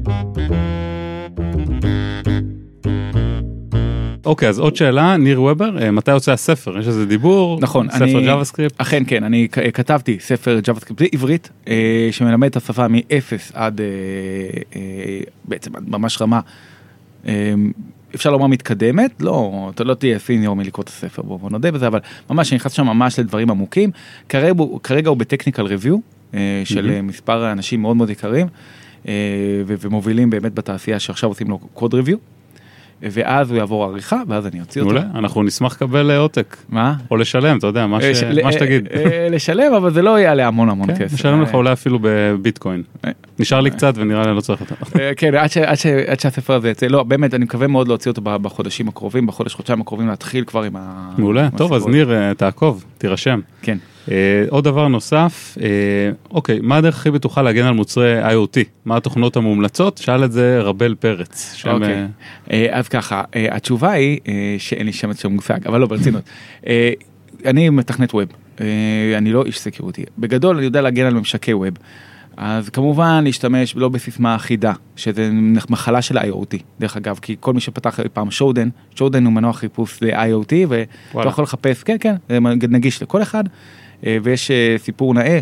[SPEAKER 5] אוקיי, אז עוד שאלה, ניר וובר, מתי יוצא הספר? יש איזה דיבור?
[SPEAKER 7] נכון.
[SPEAKER 5] ספר ג'אווה סקריפט?
[SPEAKER 7] אכן כן, אני כתבתי ספר ג'אווה סקריפט בעברית, שמלמד את השפה מ-0 עד בעצם ממש רמה, אפשר לומר מתקדמת, לא, אתה לא תהיה סיניור מלקרוא את הספר, בוא נודה בזה, אבל ממש אני נכנס שם ממש לדברים עמוקים, כרגע הוא בטכניקל ריוויו, של מספר אנשים מאוד מאוד יקרים, ומובילים באמת בתעשייה שעכשיו עושים לו קוד ריוויו, ואז הוא יעבור עריכה, ואז אני אוציא אותו.
[SPEAKER 5] אנחנו נשמח לקבל עותק.
[SPEAKER 7] מה?
[SPEAKER 5] או לשלם, אתה יודע, מה שתגיד.
[SPEAKER 7] לשלם, אבל זה לא יעלה המון כסף.
[SPEAKER 5] נשלם לך אולי אפילו בביטקוין. נשאר לי קצת ונראה לי לא צריך אותו.
[SPEAKER 7] כן, עד שהספר הזה יצא, לא, באמת, אני מקווה מאוד להוציא אותו בחודשים הקרובים, חודשיים הקרובים להתחיל כבר עם ה...
[SPEAKER 5] מעולה, טוב, אז ניר, תעקוב, תירשם.
[SPEAKER 7] כן.
[SPEAKER 5] עוד דבר נוסף, אוקיי, מה הדרך הכי בטוחה להגן על מוצרי IoT? מה התוכנות המומלצות? שאל את זה רבל פרץ.
[SPEAKER 7] אז ככה, התשובה היא שאין לי שם מושג, אבל לא ברצינות. אני מתכנת ווב, אני לא איש סקיוריטי. בגדול אני יודע להגן על ממשקי ווב. אז כמובן להשתמש לא בסיסמה אחידה, שזה מחלה של IoT, דרך אגב, כי כל מי שפתח פעם שודן הוא מנוע חיפוש ל-IoT, ואתה יכול לחפש, כן, זה נגיש לכל אחד, ויש סיפור נאה,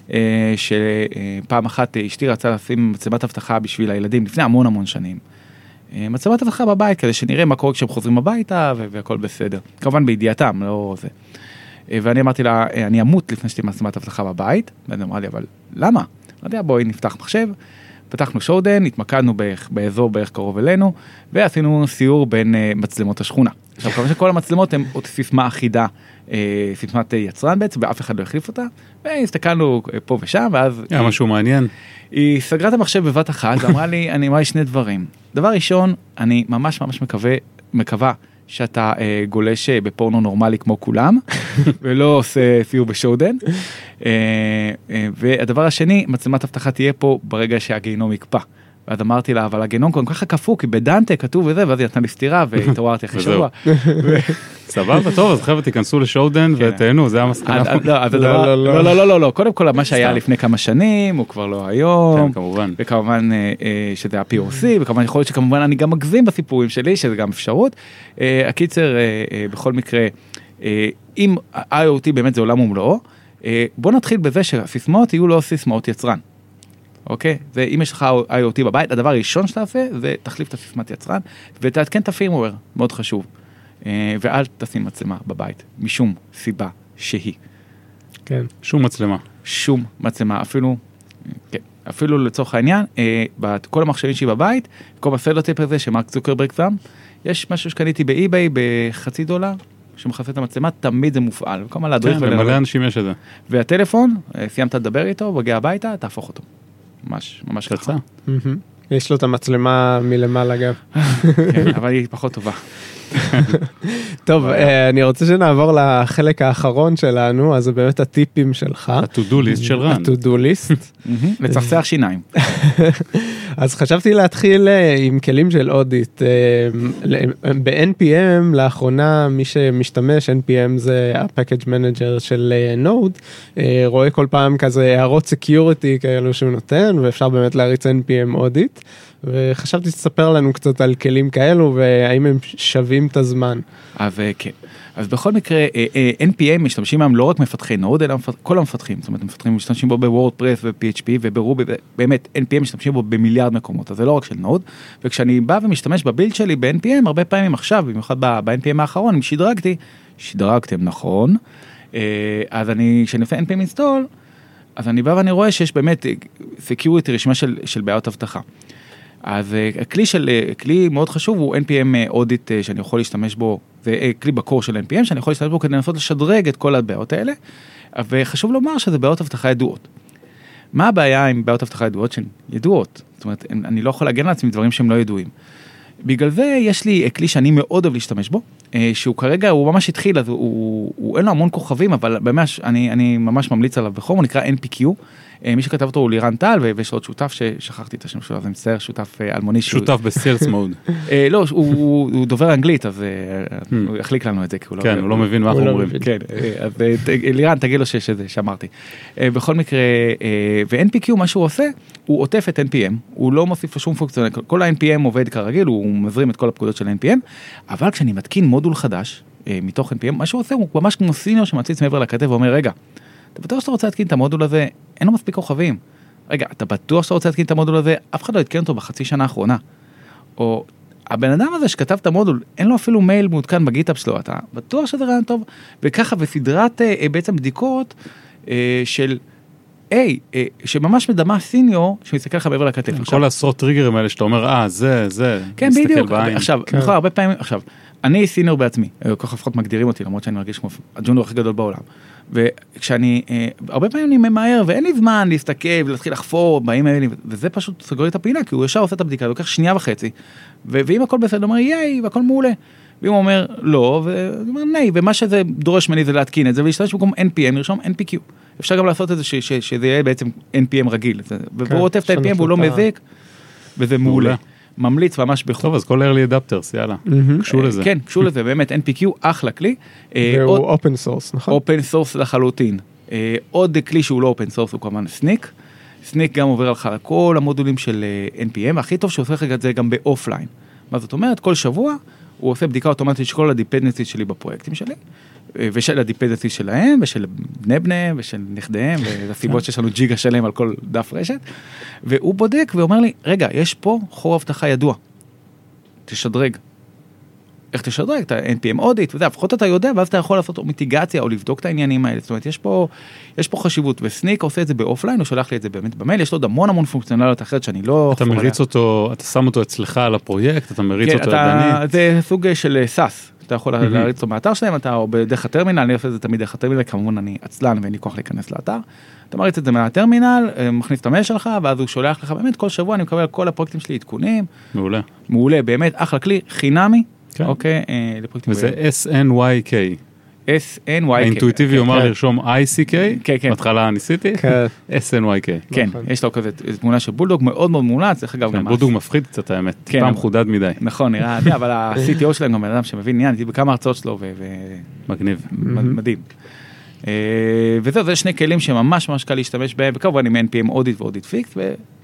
[SPEAKER 7] שפעם אחת אשתי רצה לשים מצלמת אבטחה בשביל הילדים, לפני המון שנים. מצלמת אבטחה בבית, כדי שנראה מה קורה כשהם חוזרים הביתה, והכל בסדר. כמובן בידיעתם, לא זה. ואני אמרתי לה, אני אמות לפני שתהיה מצלמת אבטחה בבית, ואני אמרה לי, אבל למה? אמרתי, בואי נפתח מחשב, פתחנו שודן, התמקדנו באזור בערך קרוב אלינו, ועשינו סיור בין מצלמות השכונה. עכשיו, כמובן שכל המצלמות הן עוד סיסמה אחידה, סיסמת יצרן בעצם, ואף אחד לא החליף אותה, והסתכלנו פה ושם, ואז...
[SPEAKER 5] משהו מעניין.
[SPEAKER 7] היא סגרה את המחשב בבת אחת, ואמרה לי, אני אמרה לי שני דברים. דבר ראשון, אני ממש מקווה שאתה גולש בפורנו נורמלי כמו כולם, ולא עושה סיור בשודן. והדבר השני, מצלמת אבטחה תהיה פה ברגע שהגיהנום יקפא. ואז אמרתי לה, אבל הגיהנום כל כך כפו, כי בדנטה כתוב וזה, ואז היא נתנה לי סתירה, והתעוררתי אחרי שבוע.
[SPEAKER 5] סבבה, טוב, אז חבר'ה תיכנסו לשודן ותהנו, זה המסקנה.
[SPEAKER 7] לא, קודם כל מה שהיה לפני כמה שנים, הוא כבר לא היום.
[SPEAKER 5] כן, כמובן.
[SPEAKER 7] וכמובן שזה היה POC, וכמובן יכול להיות שכמובן אני גם מגזים בסיפורים שלי, שזה גם אפשרות. הקיצר, בכל מקרה, אם IoT באמת זה עולם ומלואו, בוא נתחיל בזה שהסיסמאות יהיו לא סיסמאות יצרן. אוקיי? ואם יש לך IoT בבית, הדבר הראשון שאתה עושה, זה תחליף את הסיסמת יצרן, ותעדכן את הפירמוור, מאוד חשוב. ואל תשים מצלמה בבית, משום סיבה שהיא.
[SPEAKER 6] כן.
[SPEAKER 5] שום מצלמה,
[SPEAKER 7] אפילו לצורך העניין, בכל המחשבים שלי בבית, כל הסלוטיפ הזה שמרק צוקרברג שם, יש משהו שקניתי באי-ביי $0.50, שמחסה את המצלמה, תמיד זה מופעל.
[SPEAKER 5] כן, למלא אנשים יש את זה.
[SPEAKER 7] והטלפון, סיימת לדבר איתו, בגיע הביתה, תהפוך אותו. ממש
[SPEAKER 5] קצה.
[SPEAKER 6] יש לו את המצלמה מלמעלה גם.
[SPEAKER 7] כן, אבל היא פחות טובה.
[SPEAKER 6] טוב, אני רוצה שנעבור לחלק האחרון שלנו, אז זה באמת הטיפים שלך.
[SPEAKER 5] ה-to-do list של רן.
[SPEAKER 6] ה-to-do list.
[SPEAKER 7] לצחצח שיניים.
[SPEAKER 6] אז חשבתי להתחיל עם כלים של אודיט. ב-NPM, לאחרונה, מי שמשתמש, NPM זה ה-package manager של Node, רואה כל פעם כזה הערות security כאלו שהוא נותן, ואפשר באמת להריץ NPM אודיט. וחשבתי שתספר לנו קצת על כלים כאלו, והאם הם שווים את הזמן.
[SPEAKER 7] אז כן. אז בכל מקרה, NPM משתמשים מהם לא רק מפתחי נוד, אלא כל המפתחים. זאת אומרת, מפתחים משתמשים בו בוורדפרס ו-PHP וברובי, באמת, NPM משתמשים בו במיליארד מקומות, אז זה לא רק של נוד. וכשאני בא ומשתמש בבילד שלי ב-NPM, הרבה פעמים עכשיו, במיוחד ב-NPM האחרון, שדרגתם נכון, אז כשאני עושה npm install, אז אני בא ואני רואה שיש באמת security, רשימה של בעיות אבטחה. אז כלי מאוד חשוב הוא npm audit שאני יכול להשתמש בו, זה כלי בקור של npm שאני יכול להשתמש בו כדי לנסות לשדרג את כל הבעיות האלה, וחשוב לומר שזה בעיות אבטחה ידועות. מה הבעיה עם בעיות אבטחה ידועות שהן ידועות? זאת אומרת, אני לא יכול להגן על עצמי דברים שהם לא ידועים. בגלל זה יש לי כלי שאני מאוד אוהב להשתמש בו, שהוא כרגע, הוא ממש התחיל, אז אין לו המון כוכבים, אבל באמת אני ממש ממליץ עליו בחום, הוא נקרא NPQ, מי שכתב אותו הוא לירן טל, ויש עוד שותף ששכחתי את השם שלו, אז אני מצטער, שותף אלמוני.
[SPEAKER 5] שותף בסטלס מוד.
[SPEAKER 7] לא, הוא דובר אנגלית, אז הוא יחליק לנו את זה.
[SPEAKER 5] כן, הוא לא מבין מה אנחנו אומרים.
[SPEAKER 7] כן, אז לירן, תגיד לו שאמרתי. בכל מקרה, ו-NPQ, מה שהוא עושה, הוא עוטף את NPM, הוא לא מוסיף שום פונקציה, כל ה-NPM עובד כרגיל, הוא מזרים את כל הפקודות של NPM, אבל כשאני מתקין מודול חדש, מתוך NPM, מה שהוא עושה, הוא ממש כמו סיניור שמציץ מעבר לכתב ואומר, רגע, אתה בטוח שאתה רוצה להתקין את המודול הזה, אין לו מספיק כוכבים. רגע, אתה בטוח שאתה רוצה להתקין את המודול הזה, אף אחד לא התקין אותו בחצי שנה האחרונה. או הבן אדם הזה שכתב את המודול, אין לו אפילו מייל מעודכן בגיטאפ שלו, אתה בטוח שזה רעיון טוב. וככה בסדרת בעצם בדיקות של שממש מדמה סיניור שמסתכל לך מעבר לכתף.
[SPEAKER 5] כל העשרות טריגרים האלה שאתה אומר, זה,
[SPEAKER 7] כן, בדיוק. עכשיו, נכון, הרבה פעמים, עכשיו, אני סיניור בעצמי, ככה לפחות מגדירים אותי, למרות שאני מרגיש כמו הג'וניור הכי גדול בעולם. וכשאני, הרבה פעמים אני ממהר, ואין לי זמן להסתכל ולהתחיל לחפור באימיילים, וזה פשוט סגור לי את הפינה, כי הוא ישר עושה את הבדיקה, לוקח 2.5 שנייה, ואם הכל בסדר, הוא אומר, ייי, והכל מעולה. ואם הוא אומר, לא, והוא אומר, ני, ומה שזה דורש ממני זה להתקין את זה, ולהשתמש במקום NPM, נרשום NPQ. אפשר גם לעשות את זה שזה יהיה בעצם NPM רגיל, והוא עוטף את ה-NPM והוא לא מזיק, וזה מעולה. ממליץ ממש בחור.
[SPEAKER 5] טוב, אז כל early adapters, יאללה, קשו לזה.
[SPEAKER 7] כן, קשו לזה, באמת, NPQ, אחלה כלי.
[SPEAKER 6] והוא open source, נכון?
[SPEAKER 7] open source לחלוטין. עוד כלי שהוא לא open source הוא כמובן סניק. סניק גם עובר על כל המודולים של NPM, הכי טוב שהוא עושה את זה גם באופליין. מה זאת אומרת? כל שבוע הוא עושה בדיקה אוטומטית של כל הדיפנדנסיס שלי בפרויקטים שלי, ושל הדיפנדנסיס שלהם, ושל בני בניהם, ושל נכדיהם, והסיבות שיש לנו ג'יגה שלהם על כל דף רשת, והוא בודק ואומר לי, רגע, יש פה חור אבטחה ידוע, תשדרג. איך תשדרג? את ה-NPM audit, וזה, לפחות אתה יודע, ואז אתה יכול לעשות מיטיגציה, או לבדוק את העניינים האלה, זאת אומרת, יש פה חשיבות, וסניק עושה את זה באופליין, הוא שולח לי את זה באמת במייל, יש לו עוד המון פונקציונליות אחרת שאני לא...
[SPEAKER 5] אתה מריץ אותו, אתה שם אותו אצלך על הפרויקט, אתה מריץ אותו ידנית.
[SPEAKER 7] זה סוג של סאס, אתה יכול להריץ אותו מהאתר שלהם, אתה או בדרך הטרמינל, אני עושה את זה תמיד דרך הטרמינל, כמובן אני עצלן ואין לי כוח להיכנס לאתר. אתה מריץ את זה מהטרמינל, מכניס את המייל שלך, ואז הוא שולח לך, באמת כל שבוע אני מקבל כל הפרויקטים שלי עדכונים. מעולה. מעולה, באמת אחלה כלי, חינמי. אוקיי, לפרויקטים.
[SPEAKER 5] וזה SNYK.
[SPEAKER 7] SNYK.
[SPEAKER 5] האינטואיטיבי אומר לרשום ICK. כן, כן. בהתחלה ניסיתי. SNYK.
[SPEAKER 7] כן, יש לו כזה תמונה של בולדוג מאוד מאוד מומלץ, דרך אגב גם...
[SPEAKER 5] בולדוג מפחיד קצת האמת, טיפה מחודד מדי.
[SPEAKER 7] נכון, נראה, אבל ה-CTO שלהם גם בן אדם שמבין עניין, הייתי בכמה הרצאות שלו
[SPEAKER 5] מגניב.
[SPEAKER 7] מדהים. וזהו, זה שני כלים שממש ממש קל להשתמש בהם, וכמובן עם NPM audit ו-audit fix,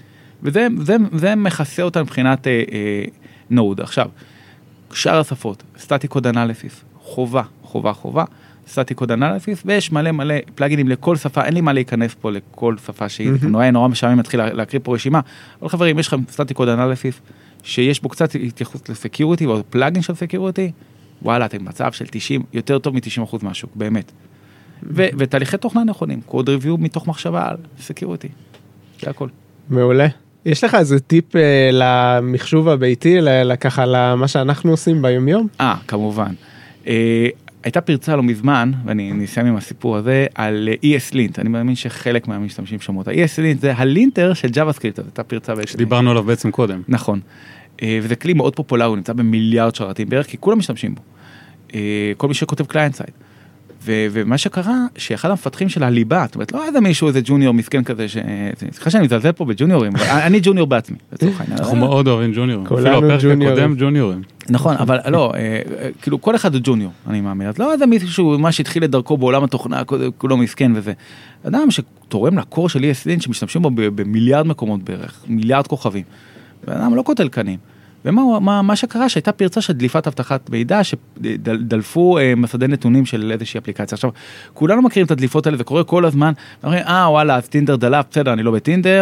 [SPEAKER 7] וזה מכסה אותה מבחינת נוד. עכשיו, שאר השפות, static code analysis, חובה, static code analysis, ויש מלא פלאגינים לכל שפה, אין לי מה להיכנס פה לכל שפה שהיא, נורא משעמם מתחיל להקריא פה רשימה, אבל חברים, יש לכם static code analysis, שיש בו קצת התייחסות לסקיוריטי, או פלאגין של סקיוריטי, וואלה, אתם במצב של 90, יותר טוב מ-90% מהשוק, באמת. ותהליכי תוכנה נכונים, קוד ריוויו מתוך מחשבה על סקיוריטי, זה הכל.
[SPEAKER 6] מעולה. יש לך איזה טיפ למחשוב הביתי, ככה למה שאנחנו עושים ביום-יום?
[SPEAKER 7] כמובן. הייתה פרצה לא מזמן, ואני נסיים עם הסיפור הזה, על ESLint. אני מאמין שחלק מהמשתמשים שמעו אותה. ESLint זה הלינטר של JavaScript, הייתה פרצה בעצם.
[SPEAKER 5] שדיברנו עליו בעצם קודם.
[SPEAKER 7] נכון. וזה כלי מאוד פופולרי, הוא נמצא במיליארד שרתים בערך, כי כולם משתמשים בו. כל מי שכותב קליינט סייד. ומה שקרה, שאחד המפתחים של הליבה, זאת אומרת, לא איזה מישהו, איזה ג'וניור מסכן כזה, סליחה שאני מזלזל פה בג'וניורים, אני ג'וניור בעצמי, לצורך העניין.
[SPEAKER 5] אנחנו מאוד אוהבים ג'וניורים, אפילו הפרק הקודם ג'וניורים.
[SPEAKER 7] נכון, אבל לא, כאילו כל אחד הוא ג'וניור, אני מאמין, אז לא איזה מישהו, מה שהתחיל לדרכו בעולם התוכנה, כולו מסכן וזה. אדם שתורם לקור של ESLint, שמשתמשים בו במיליארד מקומות בערך, מיליארד כוכבים, ואדם לא קוטל קנים. ומה שקרה שהייתה פרצה של דליפת הבטחת מידע, שדלפו מסדי נתונים של איזושהי אפליקציה. עכשיו, כולנו מכירים את הדליפות האלה, זה קורה כל הזמן, אומרים, וואלה, אז טינדר דלף, בסדר, אני לא בטינדר,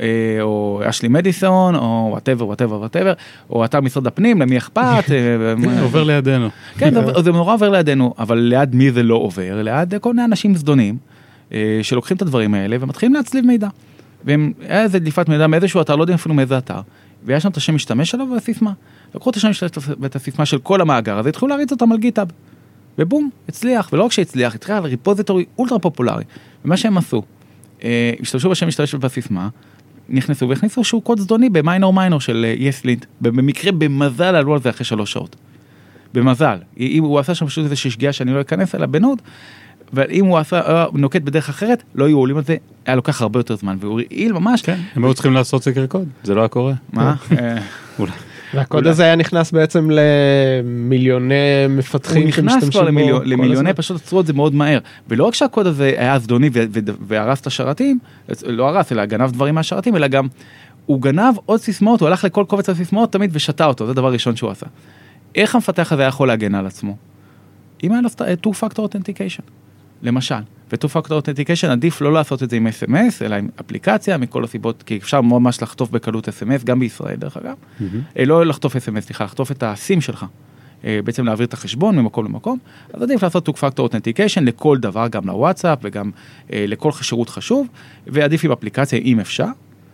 [SPEAKER 7] או אשלי מדיסון, או whatever, או אתר משרד הפנים, למי אכפת.
[SPEAKER 5] עובר לידינו. כן,
[SPEAKER 7] זה נורא עובר לידינו, אבל ליד מי זה לא עובר? ליד כל מיני אנשים זדונים, שלוקחים את הדברים האלה, ומתחילים להצליב מידע. והיה איזה דליפת מידע מאיזשהו אתר, לא יודעים אפילו מאיזה אתר. והיה שם את השם משתמש שלו והסיסמה. לקחו את השם משתמש ואת הסיסמה של כל המאגר, אז התחילו להריץ אותם על גיטאב. ובום, הצליח, ולא רק שהצליח, התחיל על ריפוזיטורי אולטרה פופולרי. ומה שהם עשו, השתמשו בשם משתמש ובסיסמה, נכנסו והכניסו שהוא קוד זדוני במיינור של יסלינט, במקרה במזל עלו על זה אחרי 3 שעות. במזל. אם הוא עשה שם פשוט איזה ששגיאה שאני לא אכנס אליה בנוד, אבל אם הוא נוקט בדרך אחרת, לא היו עולים על זה, היה לוקח הרבה יותר זמן, והוא רעיל ממש.
[SPEAKER 5] כן, הם היו צריכים לעשות סקר קוד, זה לא היה קורה.
[SPEAKER 7] מה?
[SPEAKER 5] אולי.
[SPEAKER 6] והקוד הזה היה נכנס בעצם למיליוני מפתחים
[SPEAKER 7] שמשתמשים בו. הוא נכנס כבר למיליוני, פשוט עצרו את זה מאוד מהר. ולא רק שהקוד הזה היה זדוני והרס את השרתים, לא הרס, אלא גנב דברים מהשרתים, אלא גם הוא גנב עוד סיסמאות, הוא הלך לכל קובץ הסיסמאות תמיד ושתה אותו, זה דבר ראשון שהוא עשה. איך המפתח הזה יכול להגן על עצמו? אם היה לו two-factor authentication. למשל, ו-2-Factor Authentication עדיף לא לעשות את זה עם SMS, אלא עם אפליקציה, מכל הסיבות, כי אפשר ממש לחטוף בקלות SMS, גם בישראל דרך אגב, לא לחטוף SMS, סליחה, לחטוף את הסים שלך, בעצם להעביר את החשבון ממקום למקום, אז עדיף לעשות 2-Factor Authentication לכל דבר, גם לוואטסאפ וגם לכל שירות חשוב, ועדיף עם אפליקציה אם אפשר,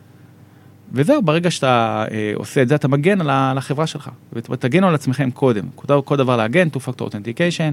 [SPEAKER 7] וזהו, ברגע שאתה עושה את זה, אתה מגן על החברה שלך, ותגנו על עצמכם קודם, כל דבר להגן, 2-Factor Authentication,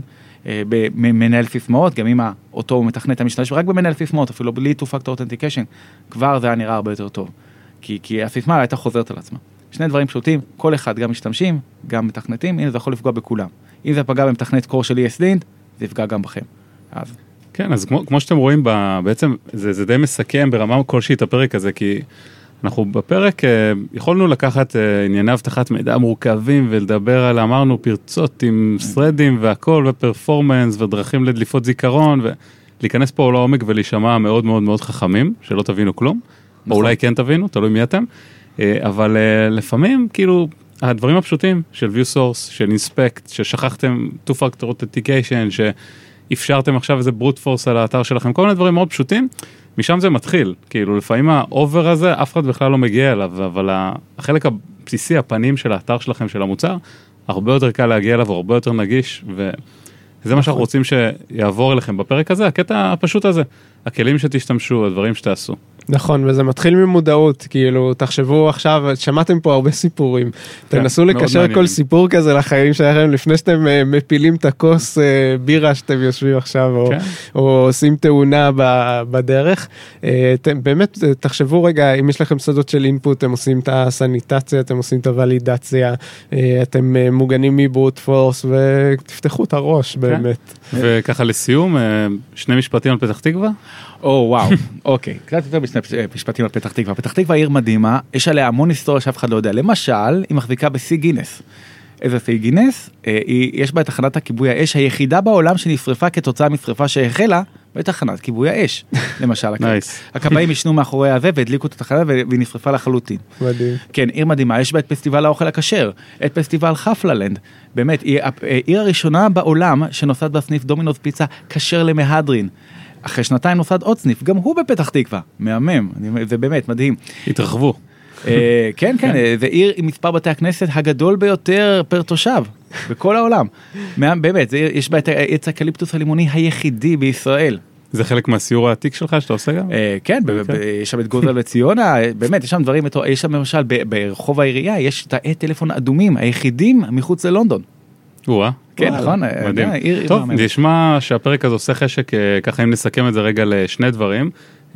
[SPEAKER 7] במנהל סיסמאות, גם אם אותו מתכנת המשתמש, רק במנהל סיסמאות, אפילו בלי 2-Factor Authentication, כבר זה היה נראה הרבה יותר טוב, כי הסיסמה הייתה חוזרת על עצמה. שני דברים פשוטים, כל אחד, גם משתמשים, גם מתכנתים, הנה זה יכול לפגוע בכולם. אם זה פגע במתכנת קור של ESLint, זה יפגע גם בכם. אז...
[SPEAKER 5] כן, אז כמו שאתם רואים, בעצם זה די מסכם ברמה כלשהי את הפרק הזה, כי אנחנו בפרק יכולנו לקחת ענייני הבטחת מידע מורכבים ולדבר על, אמרנו, פרצות עם סרדים והכל ופרפורמנס ודרכים לדליפות זיכרון ולהיכנס פה לעומק ולהישמע מאוד מאוד מאוד חכמים, שלא תבינו כלום, או אולי כן תבינו, תלוי מי אתם, אבל לפעמים כאילו הדברים הפשוטים של view source, של inspect, ששכחתם 2-Factor Authentication, שאפשרתם עכשיו איזה brute force על האתר שלכם, כל מיני דברים מאוד פשוטים, משם זה מתחיל, כאילו לפעמים האובר הזה, אף אחד בכלל לא מגיע אליו, אבל החלק הבסיסי, הפנים של האתר שלכם, של המוצר, הרבה יותר קל להגיע אליו, הרבה יותר נגיש, וזה מה שאנחנו רוצים שיעבור אליכם בפרק הזה, הקטע הפשוט הזה, הכלים שתשתמשו, הדברים שתעשו.
[SPEAKER 6] נכון, וזה מתחיל ממודעות, כאילו, תחשבו עכשיו, שמעתם פה הרבה סיפורים, תנסו לקשר כל סיפור כזה לחיים שלכם, לפני שאתם מפילים את הכוס בירה שאתם יושבים עכשיו, או עושים תאונה בדרך, באמת, תחשבו רגע, אם יש לכם סודות של אינפוט, אתם עושים את הסניטציה, אתם עושים את הוולידציה, אתם מוגנים מברוט פורס, ותפתחו את הראש, באמת.
[SPEAKER 5] וככה לסיום, 2 משפטים על פתח תקווה?
[SPEAKER 7] וואו, אוקיי, קצת יותר בשני משפטים על פתח תקווה. פתח תקווה עיר מדהימה, יש עליה המון היסטוריה שאף אחד לא יודע. למשל, היא מחזיקה בשיא גינס. איזה שיא גינס? יש בה את תחנת הכיבוי האש היחידה בעולם שנשרפה כתוצאה משרפה שהחלה בתחנת כיבוי האש. למשל, הכבאים ישנו מאחורי הזה והדליקו את התחנה והיא נשרפה לחלוטין.
[SPEAKER 6] מדהים.
[SPEAKER 7] כן, עיר מדהימה, יש בה את פסטיבל האוכל הכשר, את פסטיבל חפללנד. באמת, היא העיר הראשונה בעולם שנוסד בסניף דומינוס פיצה כשר למהדרין. אחרי 2 נוסד עוד סניף, גם הוא בפתח תקווה, מהמם, זה באמת מדהים.
[SPEAKER 5] התרחבו.
[SPEAKER 7] כן, זה עיר עם מספר בתי הכנסת הגדול ביותר פר תושב, בכל העולם. באמת, יש בה את העץ הקליפטוס הלימוני היחידי בישראל.
[SPEAKER 5] זה חלק מהסיור העתיק שלך שאתה עושה גם?
[SPEAKER 7] כן, יש שם את גוזל וציונה, באמת, יש שם דברים, יש שם למשל ברחוב העירייה, יש את הטלפון אדומים היחידים מחוץ ללונדון. כן, נכון.
[SPEAKER 5] מדהים. טוב, נשמע שהפרק הזה עושה חשק, ככה אם נסכם את זה רגע לשני דברים,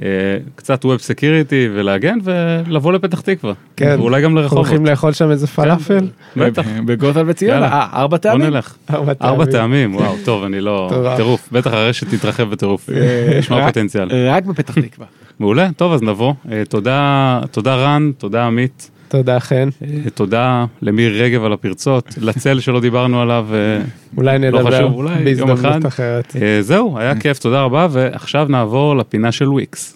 [SPEAKER 5] קצת ווב סקיוריטי ולהגן ולבוא לפתח תקווה.
[SPEAKER 6] כן.
[SPEAKER 5] ואולי גם לרחובות.
[SPEAKER 6] הולכים לאכול שם איזה פלאפל?
[SPEAKER 5] בטח.
[SPEAKER 7] בגוזל וציונה. 4 טעמים?
[SPEAKER 5] בוא נלך. 4 טעמים, וואו, טוב, אני לא... טירוף, בטח הרשת תתרחב בטירוף. נשמע פוטנציאל.
[SPEAKER 7] רק בפתח תקווה.
[SPEAKER 5] מעולה, טוב, אז נבוא. תודה רן, תודה עמית.
[SPEAKER 6] תודה חן.
[SPEAKER 5] תודה למיר רגב על הפרצות, לצל שלא דיברנו עליו,
[SPEAKER 6] אולי נדבר
[SPEAKER 5] בהזדמנות אחרת. זהו, היה כיף, תודה רבה, ועכשיו נעבור לפינה של וויקס.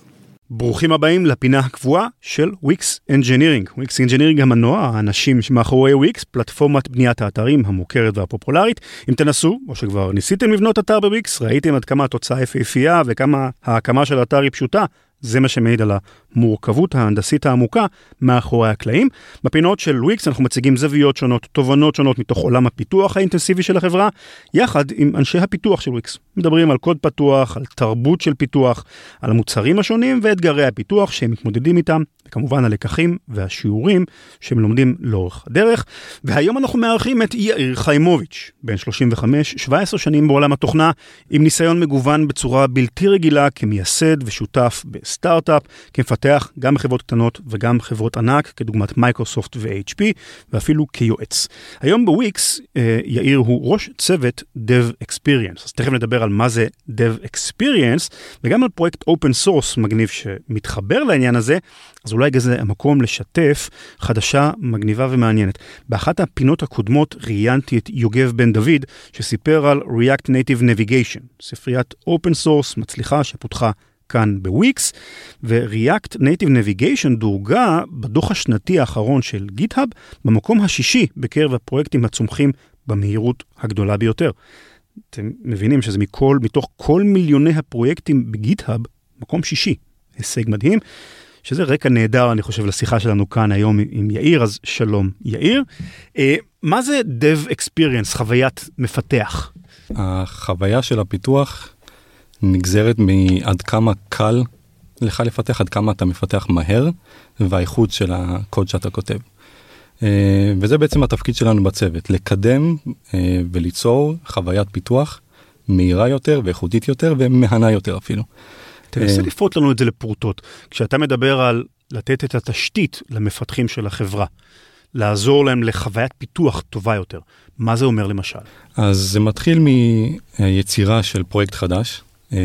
[SPEAKER 1] ברוכים הבאים לפינה הקבועה של Wix Engineering. Wix Engineering המנוע, האנשים שמאחורי Wix, פלטפורמת בניית האתרים המוכרת והפופולרית. אם תנסו, או שכבר ניסיתם לבנות אתר ב-Wix, ראיתם עד כמה התוצאה יפהפייה וכמה ההקמה של האתר היא פשוטה, זה מה שמעיד על המורכבות ההנדסית העמוקה מאחורי הקלעים. בפינות של Wix אנחנו מציגים זוויות שונות, תובנות שונות מתוך עולם הפיתוח האינטנסיבי של החברה, יחד עם אנשי הפיתוח של Wix. מדברים על קוד פתוח, על תרבות של פיתוח, על המוצרים השונים ואתגרי הפיתוח שהם מתמודדים איתם, וכמובן הלקחים והשיעורים שהם לומדים לאורך הדרך. והיום אנחנו מארחים את יאיר חיימוביץ', בן 35, 17 שנים בעולם התוכנה, עם ניסיון מגוון בצורה בלתי רגילה כמייסד ושותף בסטארט-אפ, כמפתח גם בחברות קטנות וגם חברות ענק, כדוגמת מייקרוסופט ו-HP, ואפילו כיועץ. היום בוויקס, יאיר הוא ראש צוות Dev Experience. אז תכף נדבר על מה זה Dev Experience, וגם על פרויקט Open Source מגניב שמתחבר לעניין הזה, אז אולי זה המקום לשתף חדשה מגניבה ומעניינת. באחת הפינות הקודמות ראיינתי את יוגב בן דוד, שסיפר על React Native Navigation, ספריית Open Source מצליחה שפותחה כאן בוויקס, ו-React Native Navigation דורגה בדוח השנתי האחרון של GitHub, במקום השישי בקרב הפרויקטים הצומחים במהירות הגדולה ביותר. אתם מבינים שזה מתוך כל מיליוני הפרויקטים בגיטהאב, מקום שישי. הישג מדהים, שזה רקע נהדר, אני חושב, לשיחה שלנו כאן היום עם יאיר, אז שלום יאיר. מה זה Dev Experience, חוויית מפתח?
[SPEAKER 9] החוויה של הפיתוח נגזרת מעד כמה קל לך לפתח, עד כמה אתה מפתח מהר, והאיכות של הקוד שאתה כותב. וזה בעצם התפקיד שלנו בצוות, לקדם וליצור חוויית פיתוח מהירה יותר ואיכותית יותר ומהנה יותר אפילו.
[SPEAKER 1] תנסה לפרוט לנו את זה לפרוטות. כשאתה מדבר על לתת את התשתית למפתחים של החברה, לעזור להם לחוויית פיתוח טובה יותר, מה זה אומר למשל?
[SPEAKER 9] אז זה מתחיל מיצירה של פרויקט חדש,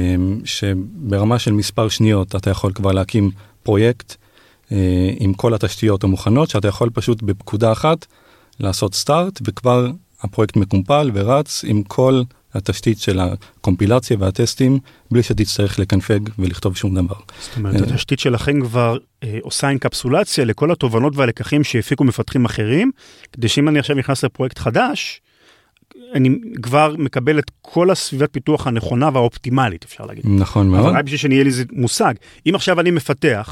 [SPEAKER 9] שברמה של מספר שניות אתה יכול כבר להקים פרויקט עם כל התשתיות המוכנות, שאתה יכול פשוט בפקודה אחת לעשות סטארט, וכבר הפרויקט מקומפל ורץ עם כל התשתית של הקומפילציה והטסטים, בלי שתצטרך לקנפג ולכתוב שום דבר.
[SPEAKER 1] זאת אומרת, התשתית שלכם כבר עושה אינקפסולציה לכל התובנות והלקחים שהפיקו מפתחים אחרים, כדי שאם אני עכשיו נכנס לפרויקט חדש, אני כבר מקבל את כל הסביבת פיתוח הנכונה והאופטימלית, אפשר להגיד.
[SPEAKER 9] נכון מאוד.
[SPEAKER 1] אבל רק בשביל שנהיה לי זה מושג. אם עכשיו אני מפתח,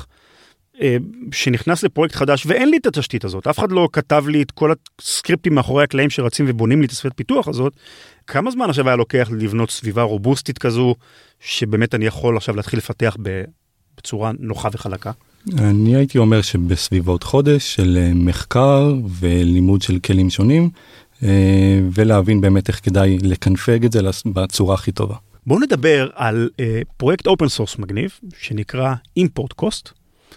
[SPEAKER 1] שנכנס לפרויקט חדש, ואין לי את התשתית הזאת, אף אחד לא כתב לי את כל הסקריפטים מאחורי הקלעים שרצים ובונים לי את הסביבת פיתוח הזאת, כמה זמן עכשיו היה לוקח לבנות סביבה רובוסטית כזו, שבאמת אני יכול עכשיו להתחיל לפתח בצורה נוחה וחלקה?
[SPEAKER 9] אני הייתי אומר שבסביבות חודש של מחקר ולימוד של כלים שונים, ולהבין באמת איך כדאי לקנפג את זה בצורה הכי טובה.
[SPEAKER 1] בואו נדבר על פרויקט אופן סורס מגניב, שנקרא Import Cost,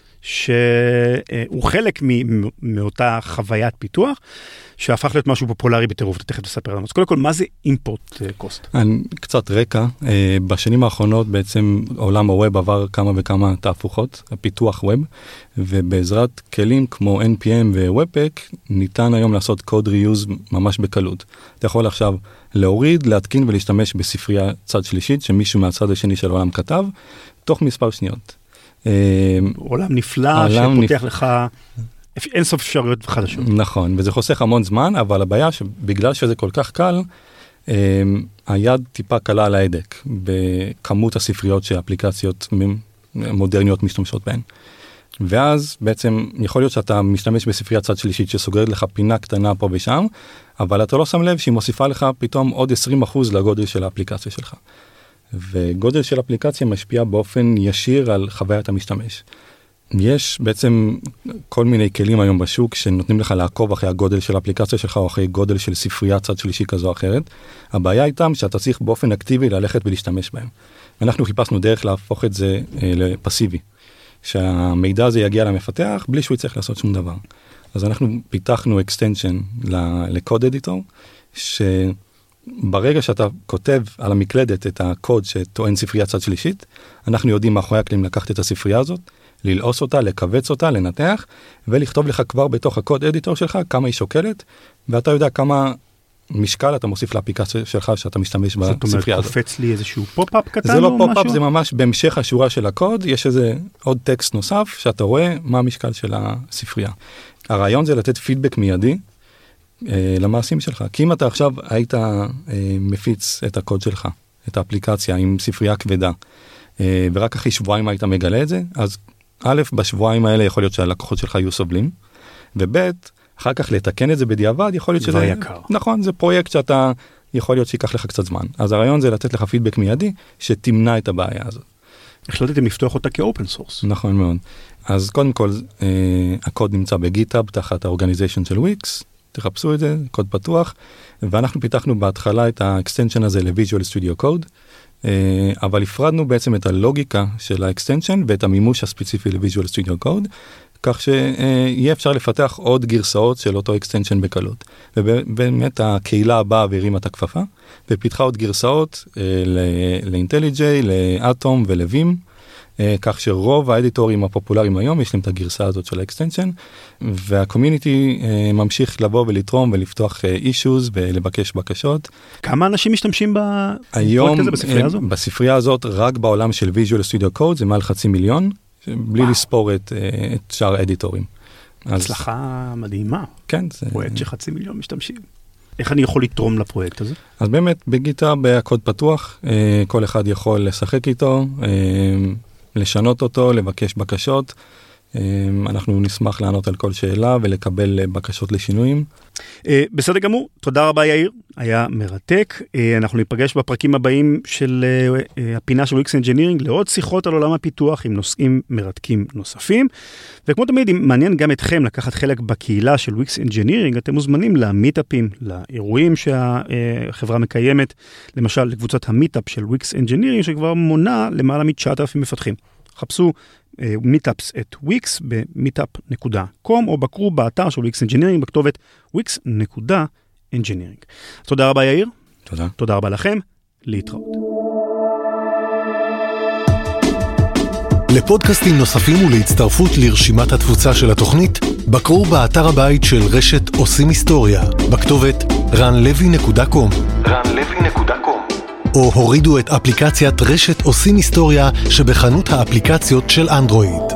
[SPEAKER 1] שהוא חלק מאותה חוויית פיתוח, שהפך להיות משהו פופולרי בטירוף, תכף תספר לנו. אז קודם כל, מה זה Import Cost?
[SPEAKER 9] קצת רקע, בשנים האחרונות בעצם עולם הווב עבר כמה וכמה תהפוכות, הפיתוח ווב, ובעזרת כלים כמו NPM ו-Webpack, ניתן היום לעשות קוד ריוז ממש בקלות. אתה יכול עכשיו להוריד, להתקין ולהשתמש בספרייה צד שלישית, שמישהו מהצד השני של העולם כתב, תוך מספר שניות.
[SPEAKER 1] עולם נפלא שפותח לך אין סוף אפשרויות חדשות.
[SPEAKER 9] נכון, וזה חוסך המון זמן, אבל הבעיה שבגלל שזה כל כך קל, היד טיפה קלה על ההדק, בכמות הספריות שאפליקציות מודרניות משתמשות בהן. ואז בעצם יכול להיות שאתה משתמש בספרייה צד שלישית שסוגרת לך פינה קטנה פה ושם, אבל אתה לא שם לב שהיא מוסיפה לך פתאום עוד 20% לגודל של האפליקציה שלך. וגודל של אפליקציה משפיע באופן ישיר על חוויית המשתמש. יש בעצם כל מיני כלים היום בשוק שנותנים לך לעקוב אחרי הגודל של האפליקציה שלך או אחרי גודל של ספרייה צד שלישי כזו או אחרת. הבעיה איתם שאתה צריך באופן אקטיבי ללכת ולהשתמש בהם. אנחנו חיפשנו דרך להפוך את זה לפסיבי. שהמידע הזה יגיע למפתח בלי שהוא יצטרך לעשות שום דבר. אז אנחנו פיתחנו אקסטנשן לקוד אדיטור, שברגע שאתה כותב על המקלדת את הקוד שטוען ספרייה צד שלישית, אנחנו יודעים מאחורי הקלעים לקחת את הספרייה הזאת, ללעוס אותה, לקבץ אותה, לנתח, ולכתוב לך כבר בתוך הקוד אדיטור שלך כמה היא שוקלת, ואתה יודע כמה משקל אתה מוסיף לאפליקציה שלך שאתה משתמש בספרייה הזאת.
[SPEAKER 1] זאת אומרת, קופץ לי איזשהו פופ-אפ קטן
[SPEAKER 9] זה לא
[SPEAKER 1] או משהו?
[SPEAKER 9] פופ-אפ, זה ממש בהמשך השורה של הקוד, יש איזה עוד טקסט נוסף שאתה רואה מה המשקל של הספרייה. הרעיון זה לתת פידבק מיידי למעשים שלך, כי אם אתה עכשיו היית מפיץ את הקוד שלך, את האפליקציה עם ספרייה כבדה, ורק אחרי שבועיים היית מגלה את זה, אז א', בשבועיים האלה יכול להיות שהלקוחות שלך יהיו סובלים, וב', אחר כך לתקן את זה בדיעבד, יכול להיות שזה...
[SPEAKER 1] יקר.
[SPEAKER 9] נכון, זה פרויקט שאתה, יכול להיות שיקח לך קצת זמן. אז הרעיון זה לתת לך פידבק מיידי, שתמנע את הבעיה הזאת.
[SPEAKER 1] החלטתם לפתוח אותה כאופן סורס.
[SPEAKER 9] נכון מאוד. אז קודם כל, הקוד נמצא בגיטהאב, תחת האורגניזיישן של וויקס, תחפשו את זה, קוד פתוח, ואנחנו פיתחנו בהתחלה את האקסטנשן הזה ל-Visual Studio Code, אבל הפרדנו בעצם את הלוגיקה של האקסטנשן ואת המימוש הספציפי ל-Visual Studio Code, כך שיהיה אפשר לפתח עוד גרסאות של אותו אקסטנשן בקלות. ובאמת הקהילה הבאה והרימה את הכפפה, ופיתחה עוד גרסאות ל-IntelliJ, לאטום ולווים, כך שרוב האדיטורים הפופולריים היום יש להם את הגרסה הזאת של האקסטנשן, והקומיוניטי ממשיך לבוא ולתרום ולפתוח אישוז ולבקש בקשות.
[SPEAKER 1] כמה אנשים משתמשים בפרויקט
[SPEAKER 9] היום,
[SPEAKER 1] הזה, בספרייה הזאת?
[SPEAKER 9] בספרייה הזאת, רק בעולם של Visual Studio Code, זה מעל 500,000, בלי לספור את שאר האדיטורים.
[SPEAKER 1] הצלחה מדהימה.
[SPEAKER 9] כן.
[SPEAKER 1] פרויקט ש500,000 משתמשים. איך אני יכול לתרום לפרויקט הזה?
[SPEAKER 9] אז באמת, בגיטהאב הקוד פתוח, כל אחד יכול לשחק איתו, לשנות אותו, לבקש בקשות. אנחנו נשמח לענות על כל שאלה ולקבל בקשות לשינויים.
[SPEAKER 1] בסדר גמור, תודה רבה יאיר, היה מרתק. אנחנו ניפגש בפרקים הבאים של הפינה של וויקס אנג'ינירינג לעוד שיחות על עולם הפיתוח עם נושאים מרתקים נוספים. וכמו תמיד, אם מעניין גם אתכם לקחת חלק בקהילה של וויקס אנג'ינירינג, אתם מוזמנים למיטאפים, לאירועים שהחברה מקיימת, למשל לקבוצת המיטאפ של וויקס אנג'ינירינג, שכבר מונה למעלה מ-9,000 מפתחים. חפשו meetups את וויקס ב-meetup.com או בקרו באתר של וויקס אנג'ינירינג בכתובת wix.engineering. תודה רבה יאיר.
[SPEAKER 9] תודה.
[SPEAKER 1] תודה רבה לכם. להתראות.
[SPEAKER 4] לפודקאסטים נוספים ולהצטרפות לרשימת התפוצה של התוכנית, בקרו באתר הבית של רשת עושים היסטוריה בכתובת ranlevy.com או הורידו את אפליקציית רשת עושים היסטוריה שבחנות האפליקציות של אנדרואיד.